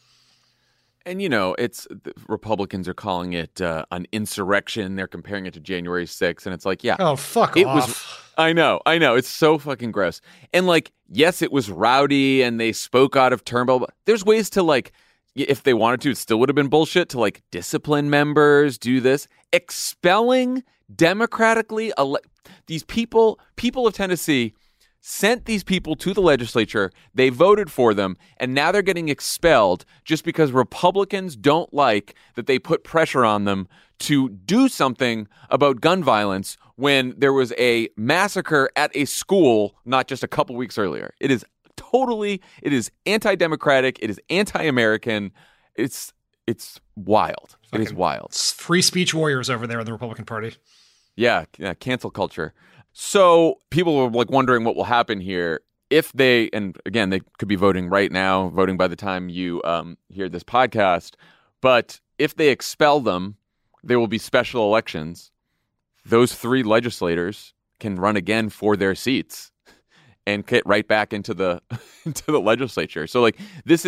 And, you know, Republicans are calling it an insurrection. They're comparing it to January 6th. And it's like, yeah. Oh, fuck off. I know. It's so fucking gross. And like, yes, it was rowdy and they spoke out of turn. But there's ways to, like, if they wanted to, it still would have been bullshit to, like, discipline members, do this. Expelling democratically these people of Tennessee sent these people to the legislature, they voted for them, and now they're getting expelled just because Republicans don't like that they put pressure on them to do something about gun violence when there was a massacre at a school not just a couple weeks earlier. It is anti-democratic, it is anti-American, it's wild. It is wild. It's free speech warriors over there in the Republican Party. Yeah, cancel culture. So people are like wondering what will happen here if they, and again, they could be voting right now, voting by the time you hear this podcast. But if they expel them, there will be special elections. Those 3 legislators can run again for their seats and get right back into the into the legislature. So like it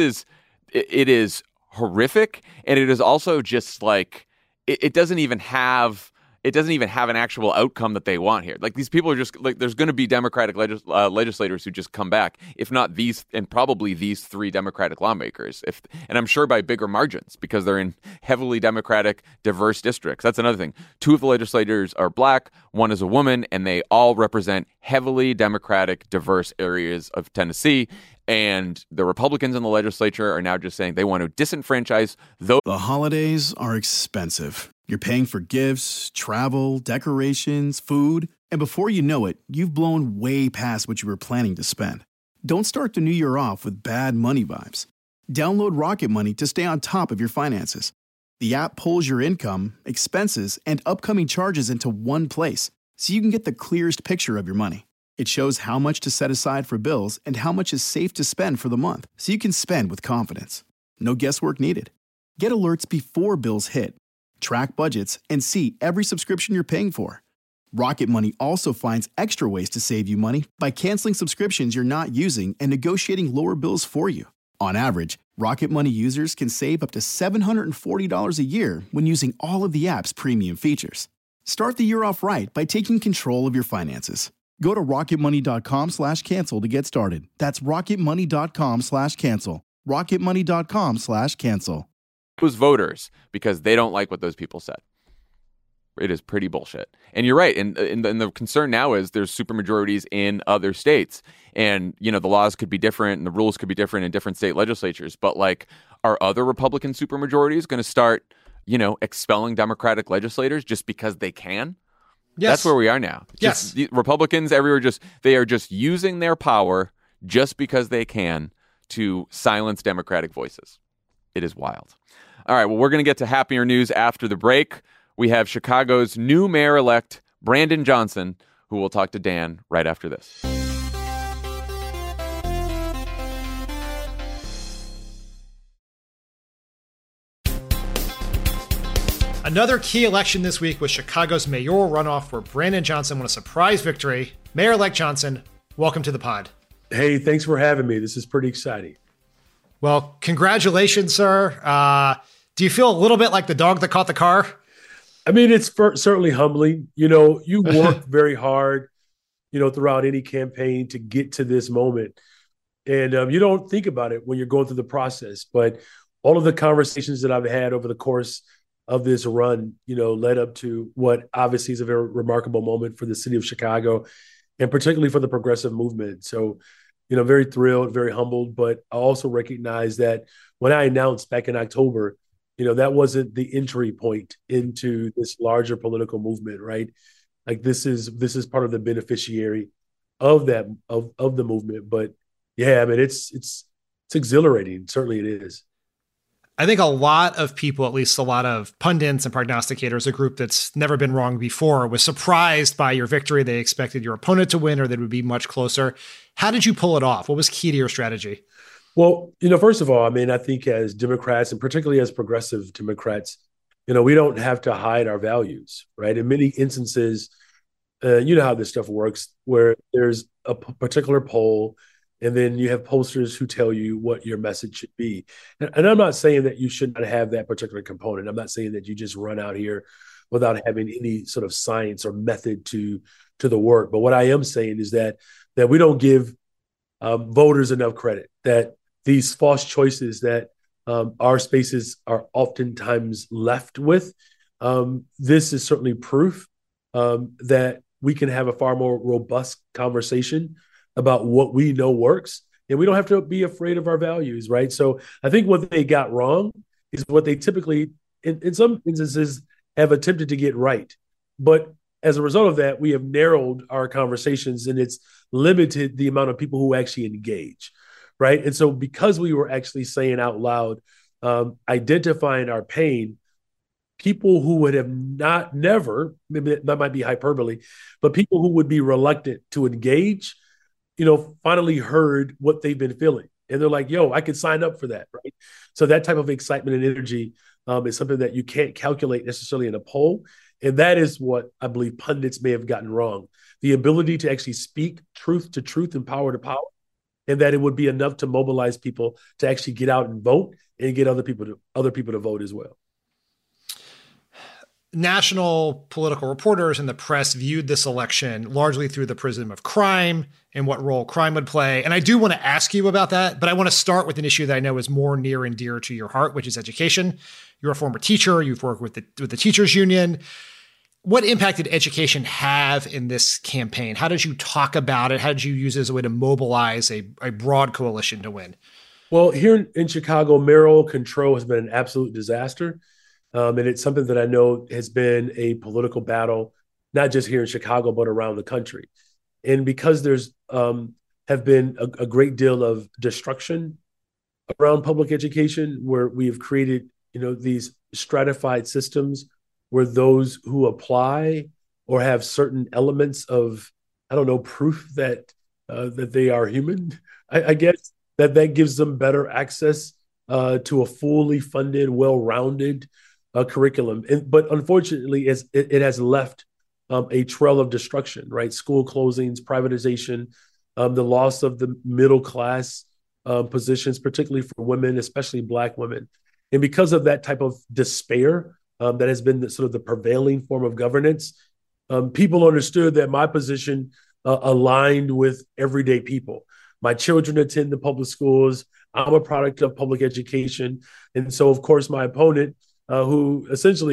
is horrific, and it is also just like it doesn't even have an actual outcome that they want here. Like, these people are just like, there's going to be Democratic legislators who just come back, if not these, and probably these 3 Democratic lawmakers, and I'm sure by bigger margins because they're in heavily Democratic, diverse districts. That's another thing. 2 of the legislators are black, 1 is a woman, and they all represent heavily Democratic, diverse areas of Tennessee. And the Republicans in the legislature are now just saying they want to disenfranchise those. The holidays are expensive. You're paying for gifts, travel, decorations, food, and before you know it, you've blown way past what you were planning to spend. Don't start the new year off with bad money vibes. Download Rocket Money to stay on top of your finances. The app pulls your income, expenses, and upcoming charges into one place, so you can get the clearest picture of your money. It shows how much to set aside for bills and how much is safe to spend for the month, so you can spend with confidence. No guesswork needed. Get alerts before bills hit. Track budgets and see every subscription you're paying for. Rocket Money also finds extra ways to save you money by canceling subscriptions you're not using and negotiating lower bills for you. On average, Rocket Money users can save up to $740 a year when using all of the app's premium features. Start the year off right by taking control of your finances. Go to rocketmoney.com/cancel to get started. That's rocketmoney.com/cancel. rocketmoney.com/cancel. Those voters, because they don't like what those people said. It is pretty bullshit. And you're right. And the concern now is there's supermajorities in other states. And, the laws could be different and the rules could be different in different state legislatures. But, are other Republican supermajorities going to start, expelling Democratic legislators just because they can? Yes. That's where we are now. Yes. The Republicans everywhere they are just using their power just because they can to silence Democratic voices. It is wild. All right, well, we're going to get to happier news after the break. We have Chicago's new mayor-elect, Brandon Johnson, who will talk to Dan right after this. Another key election this week was Chicago's mayoral runoff where Brandon Johnson won a surprise victory. Mayor-elect Johnson, welcome to the pod. Hey, thanks for having me. This is pretty exciting. Well, congratulations, sir. Do you feel a little bit like the dog that caught the car? I mean, it's certainly humbling. You work very hard, throughout any campaign to get to this moment. And you don't think about it when you're going through the process. But all of the conversations that I've had over the course of this run, led up to what obviously is a very remarkable moment for the city of Chicago and particularly for the progressive movement. So, very thrilled, very humbled, but I also recognize that when I announced back in October, that wasn't the entry point into this larger political movement, right? Like this is part of the beneficiary of that, of the movement. But yeah, I mean, it's exhilarating. Certainly it is. I think a lot of people, at least a lot of pundits and prognosticators, a group that's never been wrong before, was surprised by your victory. They expected your opponent to win or that it would be much closer. How did you pull it off? What was key to your strategy? Well, first of all, I mean, I think as Democrats and particularly as progressive Democrats, we don't have to hide our values, right? In many instances, you know how this stuff works, where there's a particular poll and then you have posters who tell you what your message should be. And I'm not saying that you should not have that particular component. I'm not saying that you just run out here without having any sort of science or method to the work. But what I am saying is that we don't give voters enough credit, that these false choices that our spaces are oftentimes left with, this is certainly proof that we can have a far more robust conversation about what we know works, and we don't have to be afraid of our values, right? So I think what they got wrong is what they typically, in some instances, have attempted to get right. But as a result of that, we have narrowed our conversations, and it's limited the amount of people who actually engage, right? And so because we were actually saying out loud, identifying our pain, people who would have never, maybe that might be hyperbole, but people who would be reluctant to engage, finally heard what they've been feeling. And they're like, yo, I could sign up for that, right? So that type of excitement and energy is something that you can't calculate necessarily in a poll. And that is what I believe pundits may have gotten wrong. The ability to actually speak truth to truth and power to power, and that it would be enough to mobilize people to actually get out and vote and get other people to vote as well. National political reporters and the press viewed this election largely through the prism of crime and what role crime would play. And I do want to ask you about that, but I want to start with an issue that I know is more near and dear to your heart, which is education. You're a former teacher. You've worked with the teachers union. What impact did education have in this campaign? How did you talk about it? How did you use it as a way to mobilize a broad coalition to win? Well, here in Chicago, mayoral control has been an absolute disaster. And it's something that I know has been a political battle, not just here in Chicago, but around the country. And because there's have been a great deal of destruction around public education, where we've created, these stratified systems where those who apply or have certain elements of, proof that they are human, I guess that gives them better access to a fully funded, well-rounded curriculum. But unfortunately, it has left a trail of destruction, right? School closings, privatization, the loss of the middle class positions, particularly for women, especially Black women. And because of that type of despair that has been the prevailing form of governance, people understood that my position aligned with everyday people. My children attend the public schools. I'm a product of public education. And so, of course, my opponent, who essentially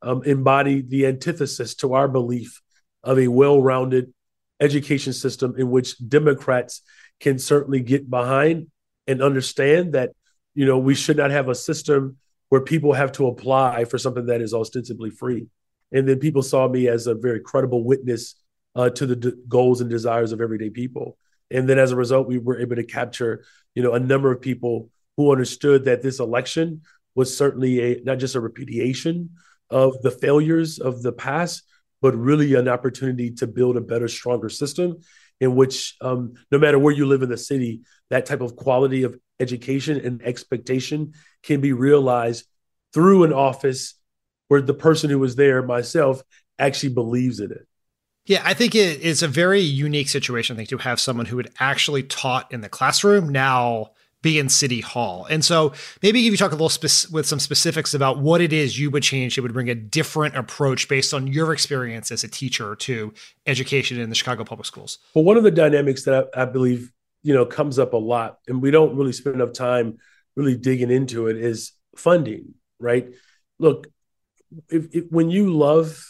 embody the antithesis to our belief of a well-rounded education system in which Democrats can certainly get behind and understand that, we should not have a system where people have to apply for something that is ostensibly free. And then people saw me as a very credible witness to the goals and desires of everyday people. And then as a result, we were able to capture, a number of people who understood that this election was certainly not just a repudiation of the failures of the past, but really an opportunity to build a better, stronger system in which no matter where you live in the city, that type of quality of education and expectation can be realized through an office where the person who was there, myself, actually believes in it. Yeah, I think it is a very unique situation, I think, to have someone who had actually taught in the classroom now be in City Hall. And so maybe if you talk a little with some specifics about what it is you would change, it would bring a different approach based on your experience as a teacher to education in the Chicago Public Schools. Well, one of the dynamics that I believe, comes up a lot, and we don't really spend enough time really digging into it, is funding, right? Look, if when you love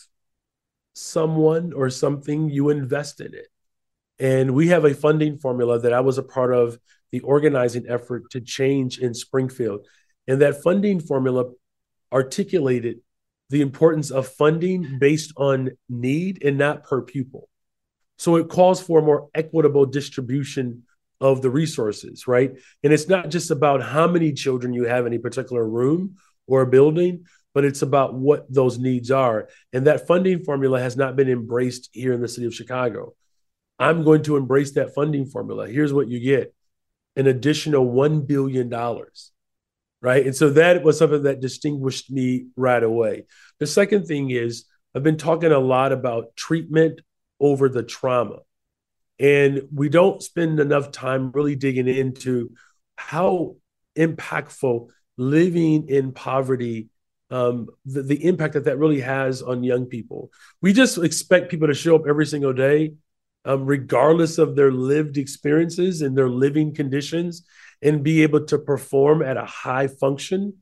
someone or something, you invest in it. And we have a funding formula that I was a part of the organizing effort to change in Springfield. And that funding formula articulated the importance of funding based on need and not per pupil. So it calls for a more equitable distribution of the resources, right? And it's not just about how many children you have in a particular room or a building, but it's about what those needs are. And that funding formula has not been embraced here in the city of Chicago. I'm going to embrace that funding formula. Here's what you get: an additional $1 billion, right? And so that was something that distinguished me right away. The second thing is I've been talking a lot about treatment over the trauma. And we don't spend enough time really digging into how impactful living in poverty, the impact that really has on young people. We just expect people to show up every single day, regardless of their lived experiences and their living conditions, and be able to perform at a high function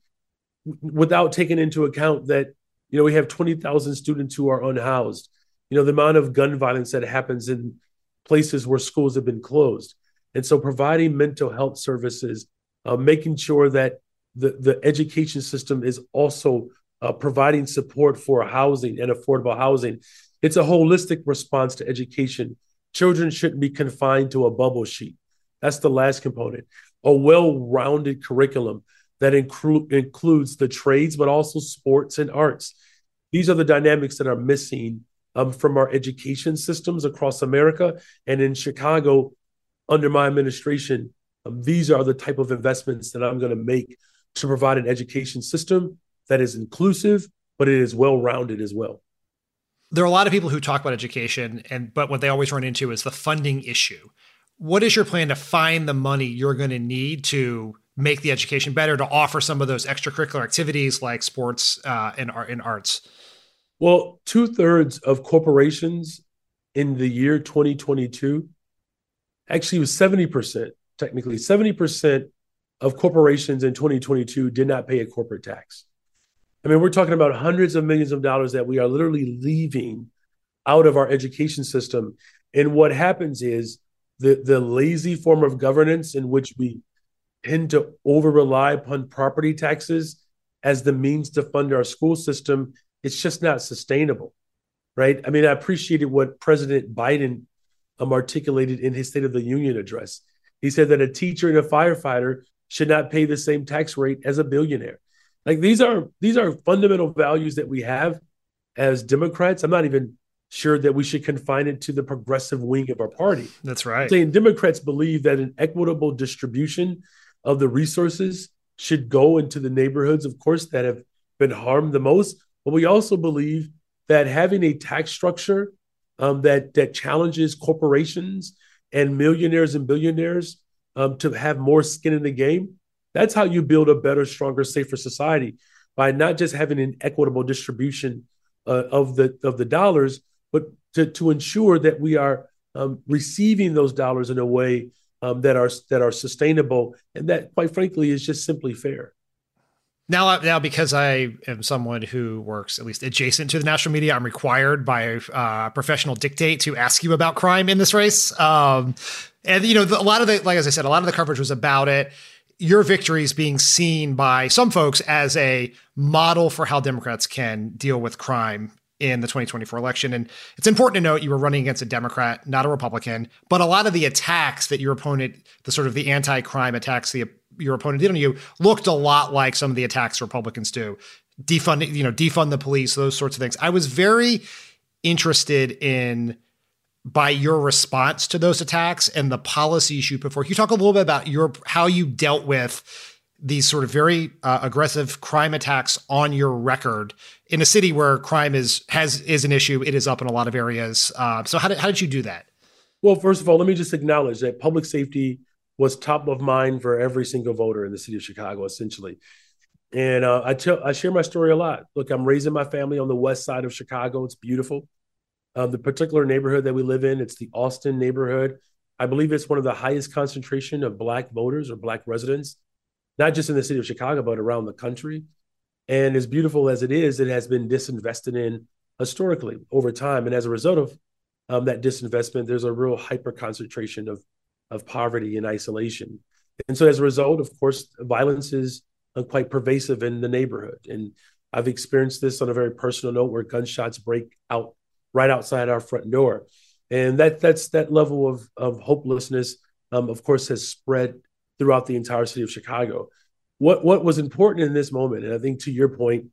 without taking into account that, we have 20,000 students who are unhoused. The amount of gun violence that happens in places where schools have been closed. And so providing mental health services, making sure that the education system is also providing support for housing and affordable housing. It's a holistic response to education. Children shouldn't be confined to a bubble sheet. That's the last component. A well-rounded curriculum that includes the trades, but also sports and arts. These are the dynamics that are missing from our education systems across America. And in Chicago, under my administration, these are the type of investments that I'm going to make to provide an education system that is inclusive, but it is well-rounded as well. There are a lot of people who talk about education, but what they always run into is the funding issue. What is your plan to find the money you're going to need to make the education better, to offer some of those extracurricular activities like sports and arts? Well, 2/3 of corporations in the year 2022, actually it was 70%, technically 70% of corporations in 2022 did not pay a corporate tax. I mean, we're talking about hundreds of millions of dollars that we are literally leaving out of our education system. And what happens is the lazy form of governance in which we tend to over-rely upon property taxes as the means to fund our school system, it's just not sustainable, right? I mean, I appreciated what President Biden articulated in his State of the Union address. He said that a teacher and a firefighter should not pay the same tax rate as a billionaire. Like these are fundamental values that we have as Democrats. I'm not even sure that we should confine it to the progressive wing of our party. That's right. I'm saying Democrats believe that an equitable distribution of the resources should go into the neighborhoods, of course, that have been harmed the most. But we also believe that having a tax structure that challenges corporations and millionaires and billionaires to have more skin in the game, that's how you build a better, stronger, safer society, by not just having an equitable distribution of the dollars, but to ensure that we are receiving those dollars in a way that are sustainable and that, quite frankly, is just simply fair. Now, because I am someone who works at least adjacent to the national media, I'm required by professional dictate to ask you about crime in this race. And a lot of the, like as I said, a lot of the coverage was about it. Your victories being seen by some folks as a model for how Democrats can deal with crime in the 2024 election. And it's important to note you were running against a Democrat, not a Republican, but a lot of the attacks that your opponent, the sort of the anti-crime attacks your opponent did on you, looked a lot like some of the attacks Republicans do. Defund the police, those sorts of things. I was very interested in by your response to those attacks and the policies you put forth. Can you talk a little bit about how you dealt with these sort of very aggressive crime attacks on your record in a city where crime is an issue? It is up in a lot of areas. So how did you do that? Well, first of all, let me just acknowledge that public safety was top of mind for every single voter in the city of Chicago, essentially. And I share my story a lot. Look, I'm raising my family on the west side of Chicago. It's beautiful. The particular neighborhood that we live in, it's the Austin neighborhood. I believe it's one of the highest concentration of Black voters or Black residents, not just in the city of Chicago, but around the country. And as beautiful as it is, it has been disinvested in historically over time. And as a result of that disinvestment, there's a real hyper concentration of poverty and isolation. And so as a result, of course, violence is quite pervasive in the neighborhood. And I've experienced this on a very personal note where gunshots break out right outside our front door. And that's that level of hopelessness, of course, has spread throughout the entire city of Chicago. What was important in this moment, and I think to your point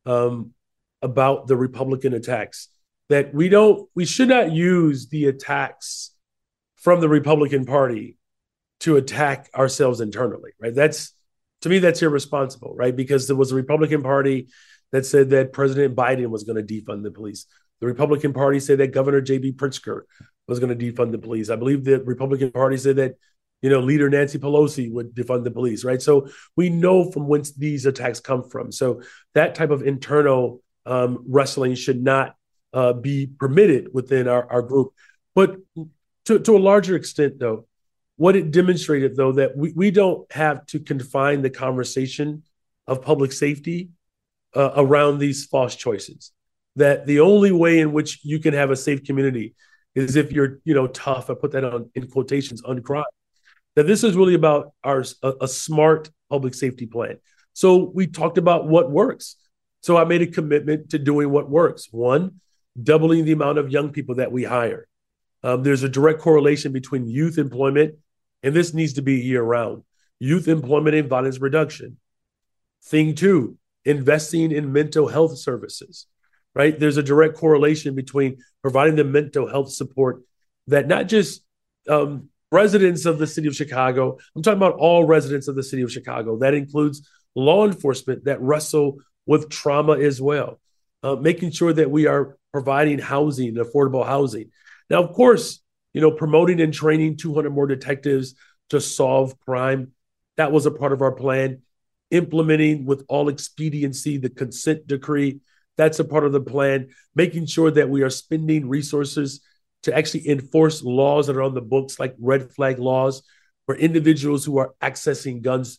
about the Republican attacks, that we should not use the attacks from the Republican Party to attack ourselves internally, right? To me, that's irresponsible, right? Because there was a Republican Party that said that President Biden was going to defund the police. The Republican Party said that Governor J.B. Pritzker was going to defund the police. I believe the Republican Party said that, Leader Nancy Pelosi would defund the police, right? So we know from whence these attacks come from. So that type of internal wrestling should not be permitted within our group. But to a larger extent, though, what it demonstrated, though, that we don't have to confine the conversation of public safety around these false choices. That the only way in which you can have a safe community is if you're, tough. I put that in quotations, on crime. That this is really about a smart public safety plan. So we talked about what works. So I made a commitment to doing what works. One, doubling the amount of young people that we hire. There's a direct correlation between youth employment, and this needs to be year-round. Youth employment and violence reduction. Thing two, investing in mental health services, right? There's a direct correlation between providing the mental health support that not just residents of the city of Chicago, I'm talking about all residents of the city of Chicago. That includes law enforcement that wrestle with trauma as well, making sure that we are providing housing, affordable housing. Now, of course, promoting and training 200 more detectives to solve crime. That was a part of our plan. Implementing with all expediency the consent decree. That's a part of the plan. Making sure that we are spending resources to actually enforce laws that are on the books, like red flag laws, for individuals who are accessing guns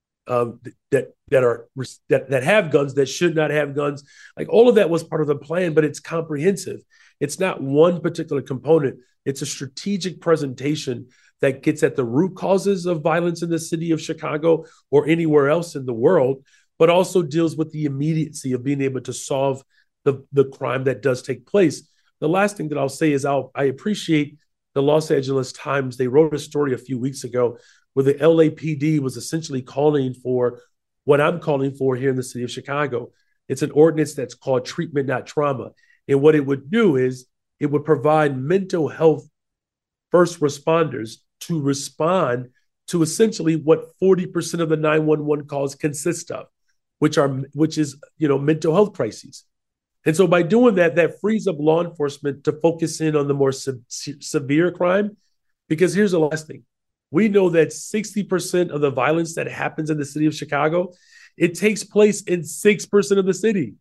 that have guns that should not have guns. Like all of that was part of the plan, but it's comprehensive. It's not one particular component. It's a strategic presentation that gets at the root causes of violence in the city of Chicago or anywhere else in the world, but also deals with the immediacy of being able to solve the crime that does take place. The last thing that I'll say is I appreciate the Los Angeles Times. They wrote a story a few weeks ago where the LAPD was essentially calling for what I'm calling for here in the city of Chicago. It's an ordinance that's called treatment, not trauma. And what it would do is it would provide mental health first responders to respond to essentially what 40% of the 911 calls consist of, which is mental health crises. And so by doing that, that frees up law enforcement to focus in on the more severe crime. Because here's the last thing. We know that 60% of the violence that happens in the city of Chicago, it takes place in 6% of the city.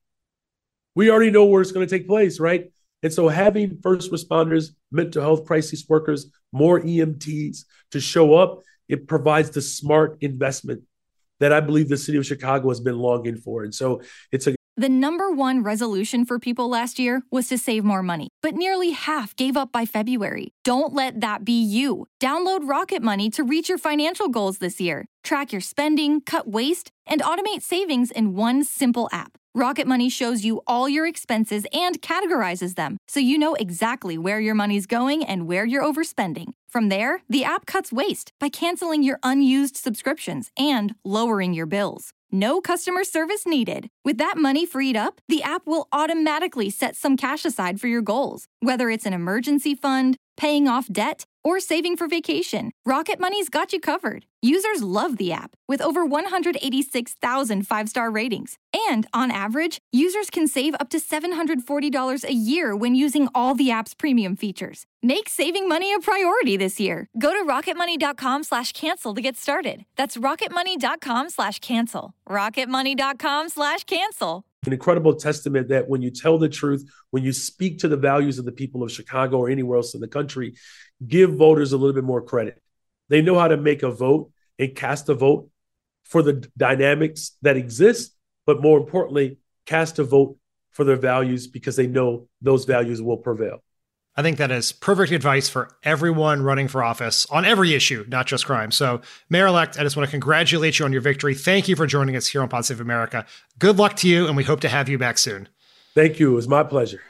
We already know where it's going to take place, right? And so having first responders, mental health crisis workers, more EMTs to show up, it provides the smart investment that I believe the city of Chicago has been longing for. And so it's a The number one resolution for people last year was to save more money, but nearly half gave up by February. Don't let that be you. Download Rocket Money to reach your financial goals this year. Track your spending, cut waste, and automate savings in one simple app. Rocket Money shows you all your expenses and categorizes them, so you know exactly where your money's going and where you're overspending. From there, the app cuts waste by canceling your unused subscriptions and lowering your bills. No customer service needed. With that money freed up, the app will automatically set some cash aside for your goals, whether it's an emergency fund, paying off debt, or saving for vacation. Rocket Money's got you covered. Users love the app, with over 186,000 five-star ratings. And on average, users can save up to $740 a year when using all the app's premium features. Make saving money a priority this year. Go to rocketmoney.com/cancel to get started. That's rocketmoney.com/cancel. rocketmoney.com/cancel. an incredible testament that when you tell the truth, when you speak to the values of the people of Chicago or anywhere else in the country, give voters a little bit more credit. They know how to make a vote and cast a vote for the dynamics that exist, but more importantly, cast a vote for their values because they know those values will prevail. I think that is perfect advice for everyone running for office on every issue, not just crime. So, Mayor-elect, I just want to congratulate you on your victory. Thank you for joining us here on Pod Save America. Good luck to you, and we hope to have you back soon. Thank you. It was my pleasure.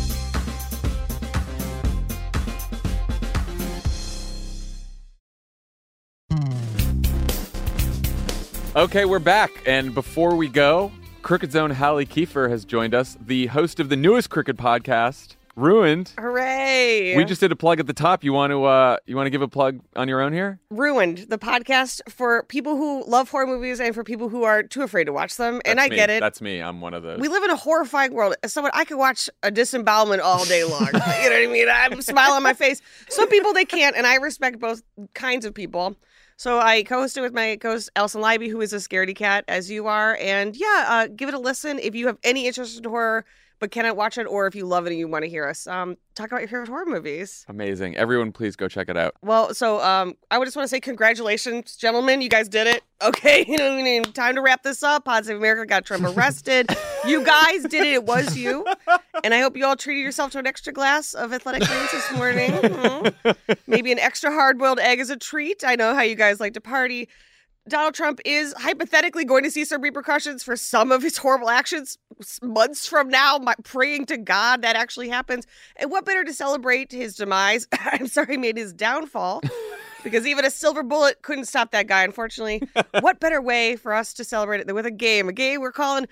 Okay, we're back. And before we go, Crooked Zone Hallie Kiefer has joined us, the host of the newest Crooked podcast, Ruined. Hooray! We just did a plug at the top. You want to give a plug on your own here? Ruined, the podcast for people who love horror movies and for people who are too afraid to watch them. And That's I me. get it. That's me. I'm one of those. We live in a horrifying world. As someone, I could watch a disembowelment all day long. You know what I mean? I'm smiling on my face. Some people, they can't, and I respect both kinds of people. So I co-hosted with my co-host, Allison Leiby, who is a scaredy cat, as you are. And yeah, give it a listen if you have any interest in horror but cannot watch it, or if you love it and you want to hear us talk about your favorite horror movies. Amazing. Everyone, please go check it out. Well, so I would just want to say congratulations, gentlemen. You guys did it. Okay, you know, time to wrap this up. Pod Save America got Trump arrested. You guys did it. It was you. And I hope you all treated yourself to an extra glass of Athletic Greens this morning. Maybe an extra hard-boiled egg as a treat. I know how you guys like to party. Donald Trump is hypothetically going to see some repercussions for some of his horrible actions months from now, praying to God that actually happens. And what better to celebrate his demise? I'm sorry, made his downfall, because even a silver bullet couldn't stop that guy, unfortunately. What better way for us to celebrate it than with a game we're calling,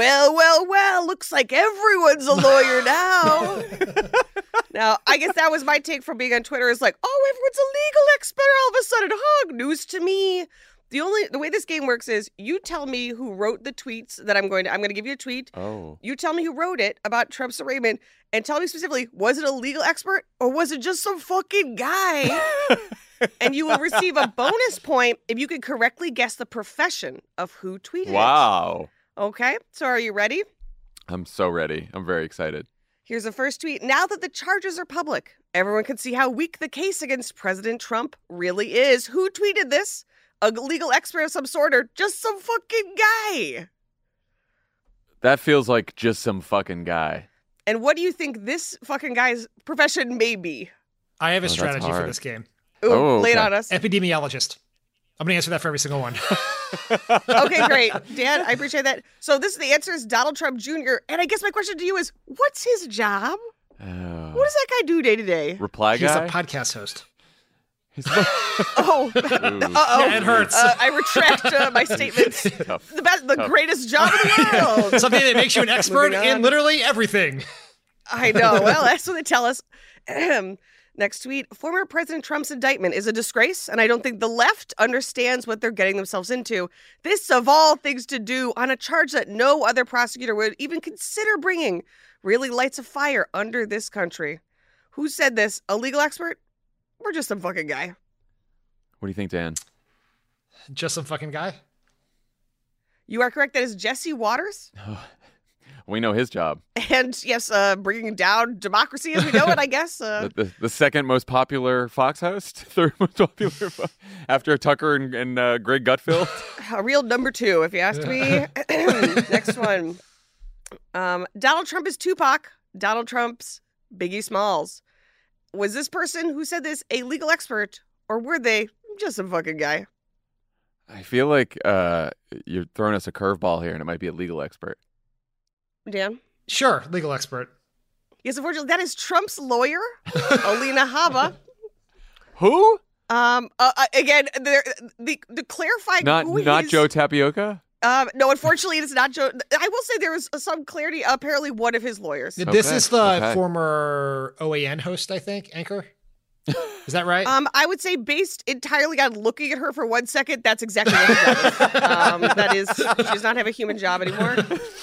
well, looks like everyone's a lawyer now. Now, I guess that was my take from being on Twitter, is like, oh, everyone's a legal expert all of a sudden. News to me. The way this game works is you tell me who wrote the tweets that I'm going to give you a tweet. Oh. You tell me who wrote it about Trump's arraignment and tell me specifically, was it a legal expert or was it just some fucking guy? And you will receive a bonus point if you can correctly guess the profession of who tweeted it. Wow. Okay, so are you ready? I'm so ready. I'm very excited. Here's the first tweet. Now that the charges are public, everyone can see how weak the case against President Trump really is. Who tweeted this? A legal expert of some sort, or just some fucking guy? That feels like just some fucking guy. And what do you think this fucking guy's profession may be? I have a that's strategy for hard. this game. Ooh, lay it okay. on us. Epidemiologist. I'm going to answer that for every single one. Okay, great. Dan, I appreciate that. So the answer is Donald Trump Jr. And I guess my question to you is, what's his job? What does that guy do day to day? Reply He's guy? a podcast host. Oh, Yeah, it hurts. I retract my statements. Tough. The greatest job in the world. Something that makes you an expert Moving on. in literally everything. I know. Well, that's what they tell us. Next tweet. Former President Trump's indictment is a disgrace, and I don't think the left understands what they're getting themselves into. This, of all things to do, on a charge that no other prosecutor would even consider bringing, really lights a fire under this country. Who said this? A legal expert? Or just some fucking guy? What do you think, Dan? Just some fucking guy. You are correct. That is Jesse Waters. We know his job. And yes, bringing down democracy as we know it, I guess. The second most popular Fox host, third most popular after Tucker and Greg Gutfeld. A real number 2, if you ask me. Next one. Donald Trump is Tupac. Donald Trump's Biggie Smalls. Was this person who said this a legal expert, or were they just some fucking guy? I feel like you're throwing us a curveball here, and it might be a legal expert. Dan? Sure, legal expert. Yes, unfortunately, that is Trump's lawyer, Alina Habba. Who? Again, the clarifying not Joe Tapioca? No, unfortunately, it's not Joe. I will say there was some clarity. Apparently, one of his lawyers. This is the former OAN host, I think, anchor. Is that right? I would say based entirely on looking at her for 1 second, that's exactly what her job is. That is, she does not have a human job anymore.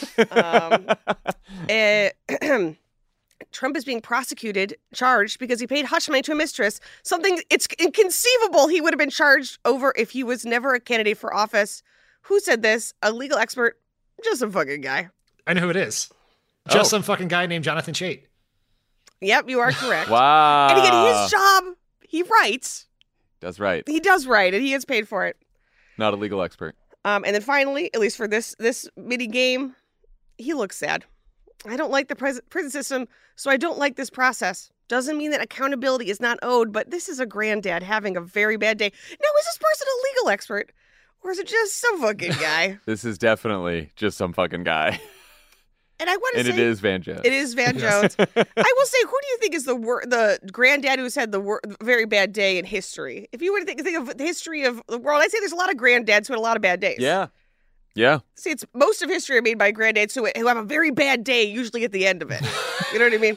Trump is being charged because he paid hush money to a mistress, something it's inconceivable he would have been charged over if he was never a candidate for office. Who said this? A legal expert? Just some fucking guy. I know who it is. Just some fucking guy named Jonathan Chait. Yep, you are correct. Wow. And again, his job, he writes. Does right. He does write, and he gets paid for it. Not a legal expert. And then finally, at least for this mini game, he looks sad. I don't like the prison system, so I don't like this process. Doesn't mean that accountability is not owed, but this is a granddad having a very bad day. Now, is this person a legal expert? Or is it just some fucking guy? This is definitely just some fucking guy. And I want to say... And it is Van Jones. It is Van Jones. I will say, who do you think is the granddad who's had the very bad day in history? If you were to think of the history of the world, I'd say there's a lot of granddads who had a lot of bad days. Yeah. Yeah. See, it's most of history are made by granddads who have a very bad day, usually at the end of it. You know what I mean?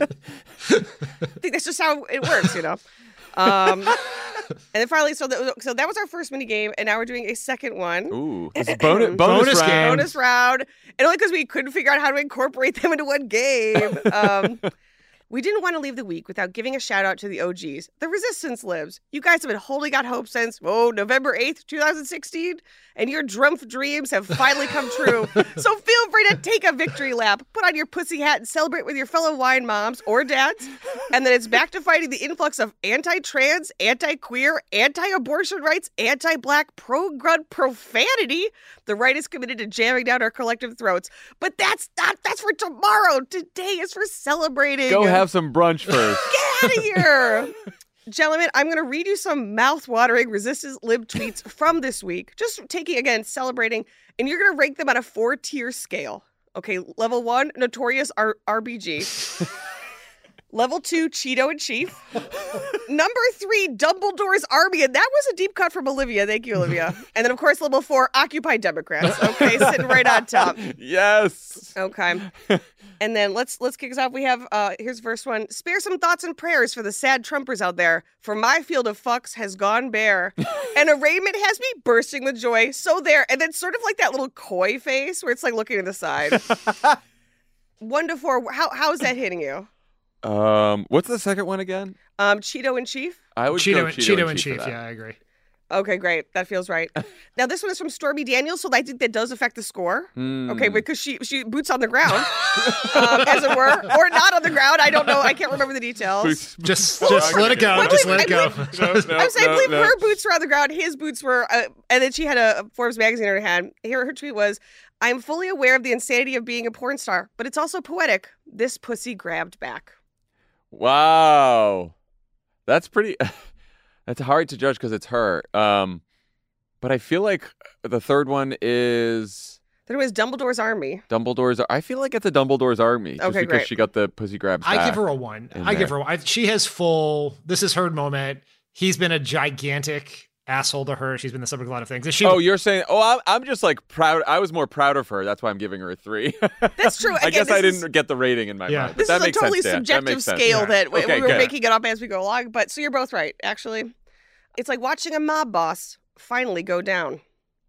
I think that's just how it works, you know? And then finally, so that was our first mini game, and now we're doing a second one. Ooh, this is bonus round. Bonus round, and only because we couldn't figure out how to incorporate them into one game. We didn't want to leave the week without giving a shout out to the OGs. The Resistance lives. You guys have been holding out hope since, November 8th, 2016, and your Drumpf dreams have finally come true. So feel free to take a victory lap, put on your pussy hat, and celebrate with your fellow wine moms or dads. And then it's back to fighting the influx of anti-trans, anti-queer, anti-abortion rights, anti-black, pro-gun profanity the right is committed to jamming down our collective throats. But that's for tomorrow. Today is for celebrating. Go have some brunch first. Get out of here. Gentlemen, I'm going to read you some mouth-watering Resistance Lib tweets from this week. Just taking, again, celebrating, and you're going to rank them on a 4-tier scale. Okay, level 1, Notorious RBG. Level 2, Cheeto in Chief. Number 3, Dumbledore's Army. And that was a deep cut from Olivia. Thank you, Olivia. And then, of course, level 4, Occupy Democrats. Okay, sitting right on top. Yes. Okay. And then let's kick us off. We have, here's the first one. Spare some thoughts and prayers for the sad Trumpers out there. For my field of fucks has gone bare. And arraignment has me bursting with joy. So there. And then sort of like that little coy face where it's like looking to the side. 1 to 4. How is that hitting you? What's the second one again? Cheeto in Chief. I would go Cheeto in Chief. Yeah, I agree. Okay, great. That feels right. Now this one is from Stormy Daniels, so I think that does affect the score. Okay, because she boots on the ground, as it were, or not on the ground. I don't know. I can't remember the details. Just let it go. Just let it go. I'm saying, I believe her boots were on the ground. His boots were, and then she had a Forbes magazine in her hand. Here, her tweet was, "I'm fully aware of the insanity of being a porn star, but it's also poetic. This pussy grabbed back." Wow, that's pretty. It's hard to judge because it's her. But I feel like the third one is... There was Dumbledore's Army. I feel like it's a Dumbledore's Army. Just because great. She got the pussy grabs back. I give her a 1. She has full... This is her moment. He's been a gigantic asshole to her. She's been the subject of a lot of things. You're saying... I'm just like proud. I was more proud of her. That's why I'm giving her a 3. That's true. I guess I didn't get the rating in my mind. This is a totally sense, subjective scale that we were good. making it up as we go along. But so you're both right, actually. It's like watching a mob boss finally go down.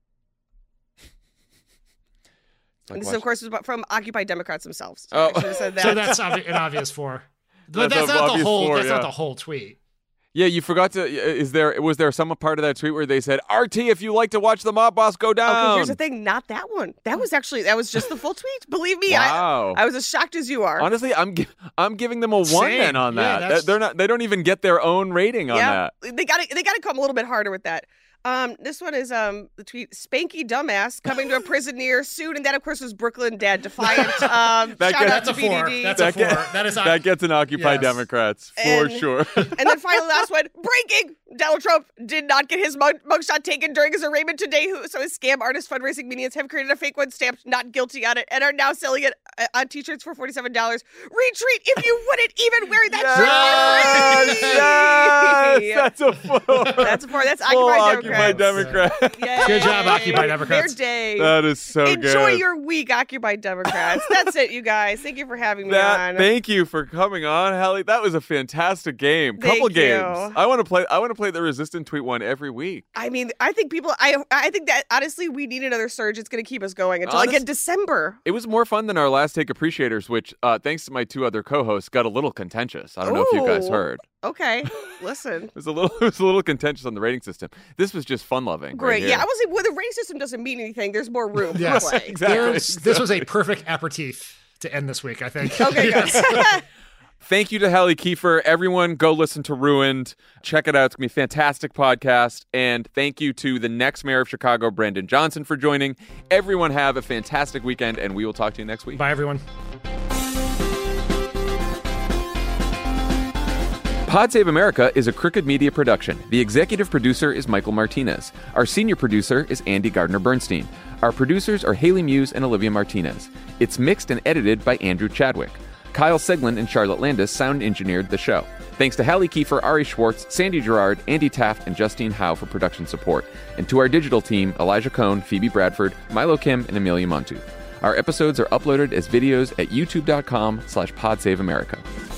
And this, of course, is from Occupy Democrats themselves. So I should have said that. So that's an obvious 4. But that's not the whole. That's not the whole tweet. Yeah, you forgot to. Was there some part of that tweet where they said, "RT, if you like to watch the mob boss go down"? Okay, here's the thing. Not that one. That was just the full tweet. Believe me, wow. I was as shocked as you are. Honestly, I'm giving them a 1 then on that. Yeah, They're not. They don't even get their own rating on that. They got to come a little bit harder with that. This one is the tweet, Spanky Dumbass coming to a prison near soon, and that of course was Brooklyn Dad Defiant. That's a 4. That's a 4. That gets an Occupy Democrats for sure. And then finally, last one, breaking: Donald Trump did not get his mugshot taken during his arraignment today, so his scam artist fundraising minions have created a fake one stamped "not guilty" on it and are now selling it on t-shirts for $47. Retweet if you wouldn't even wear that shirt. Yes, that's a 4. That's a 4. That's Occupy Democrats. Good job, Occupy Democrats. Their day. That is so good. Enjoy your week, Occupy Democrats. That's it, you guys. Thank you for having me on. Thank you for coming on, Hallie. That was a fantastic game. Couple games. I want to play the Resistant Tweet one every week. I mean, I think I think that honestly we need another surge. It's going to keep us going until like in December. It was more fun than our last Take Appreciators, which thanks to my 2 other co-hosts got a little contentious. I don't know if you guys heard. Okay, listen. It was a little contentious on the rating system. This was just fun loving. Great. Right, yeah, I was like, well, the rating system doesn't mean anything. There's more room to play. Exactly. This was a perfect aperitif to end this week, I think. Okay, good. Thank you to Hallie Kiefer. Everyone, go listen to Ruined. Check it out. It's going to be a fantastic podcast. And thank you to the next mayor of Chicago, Brandon Johnson, for joining. Everyone have a fantastic weekend, and we will talk to you next week. Bye, everyone. Pod Save America is a Crooked Media production. The executive producer is Michael Martinez. Our senior producer is Andy Gardner-Bernstein. Our producers are Haley Muse and Olivia Martinez. It's mixed and edited by Andrew Chadwick. Kyle Seglin and Charlotte Landis sound engineered the show. Thanks to Hallie Kiefer, Ari Schwartz, Sandy Gerard, Andy Taft, and Justine Howe for production support. And to our digital team, Elijah Cohn, Phoebe Bradford, Milo Kim, and Amelia Montu. Our episodes are uploaded as videos at youtube.com/PodSaveAmerica.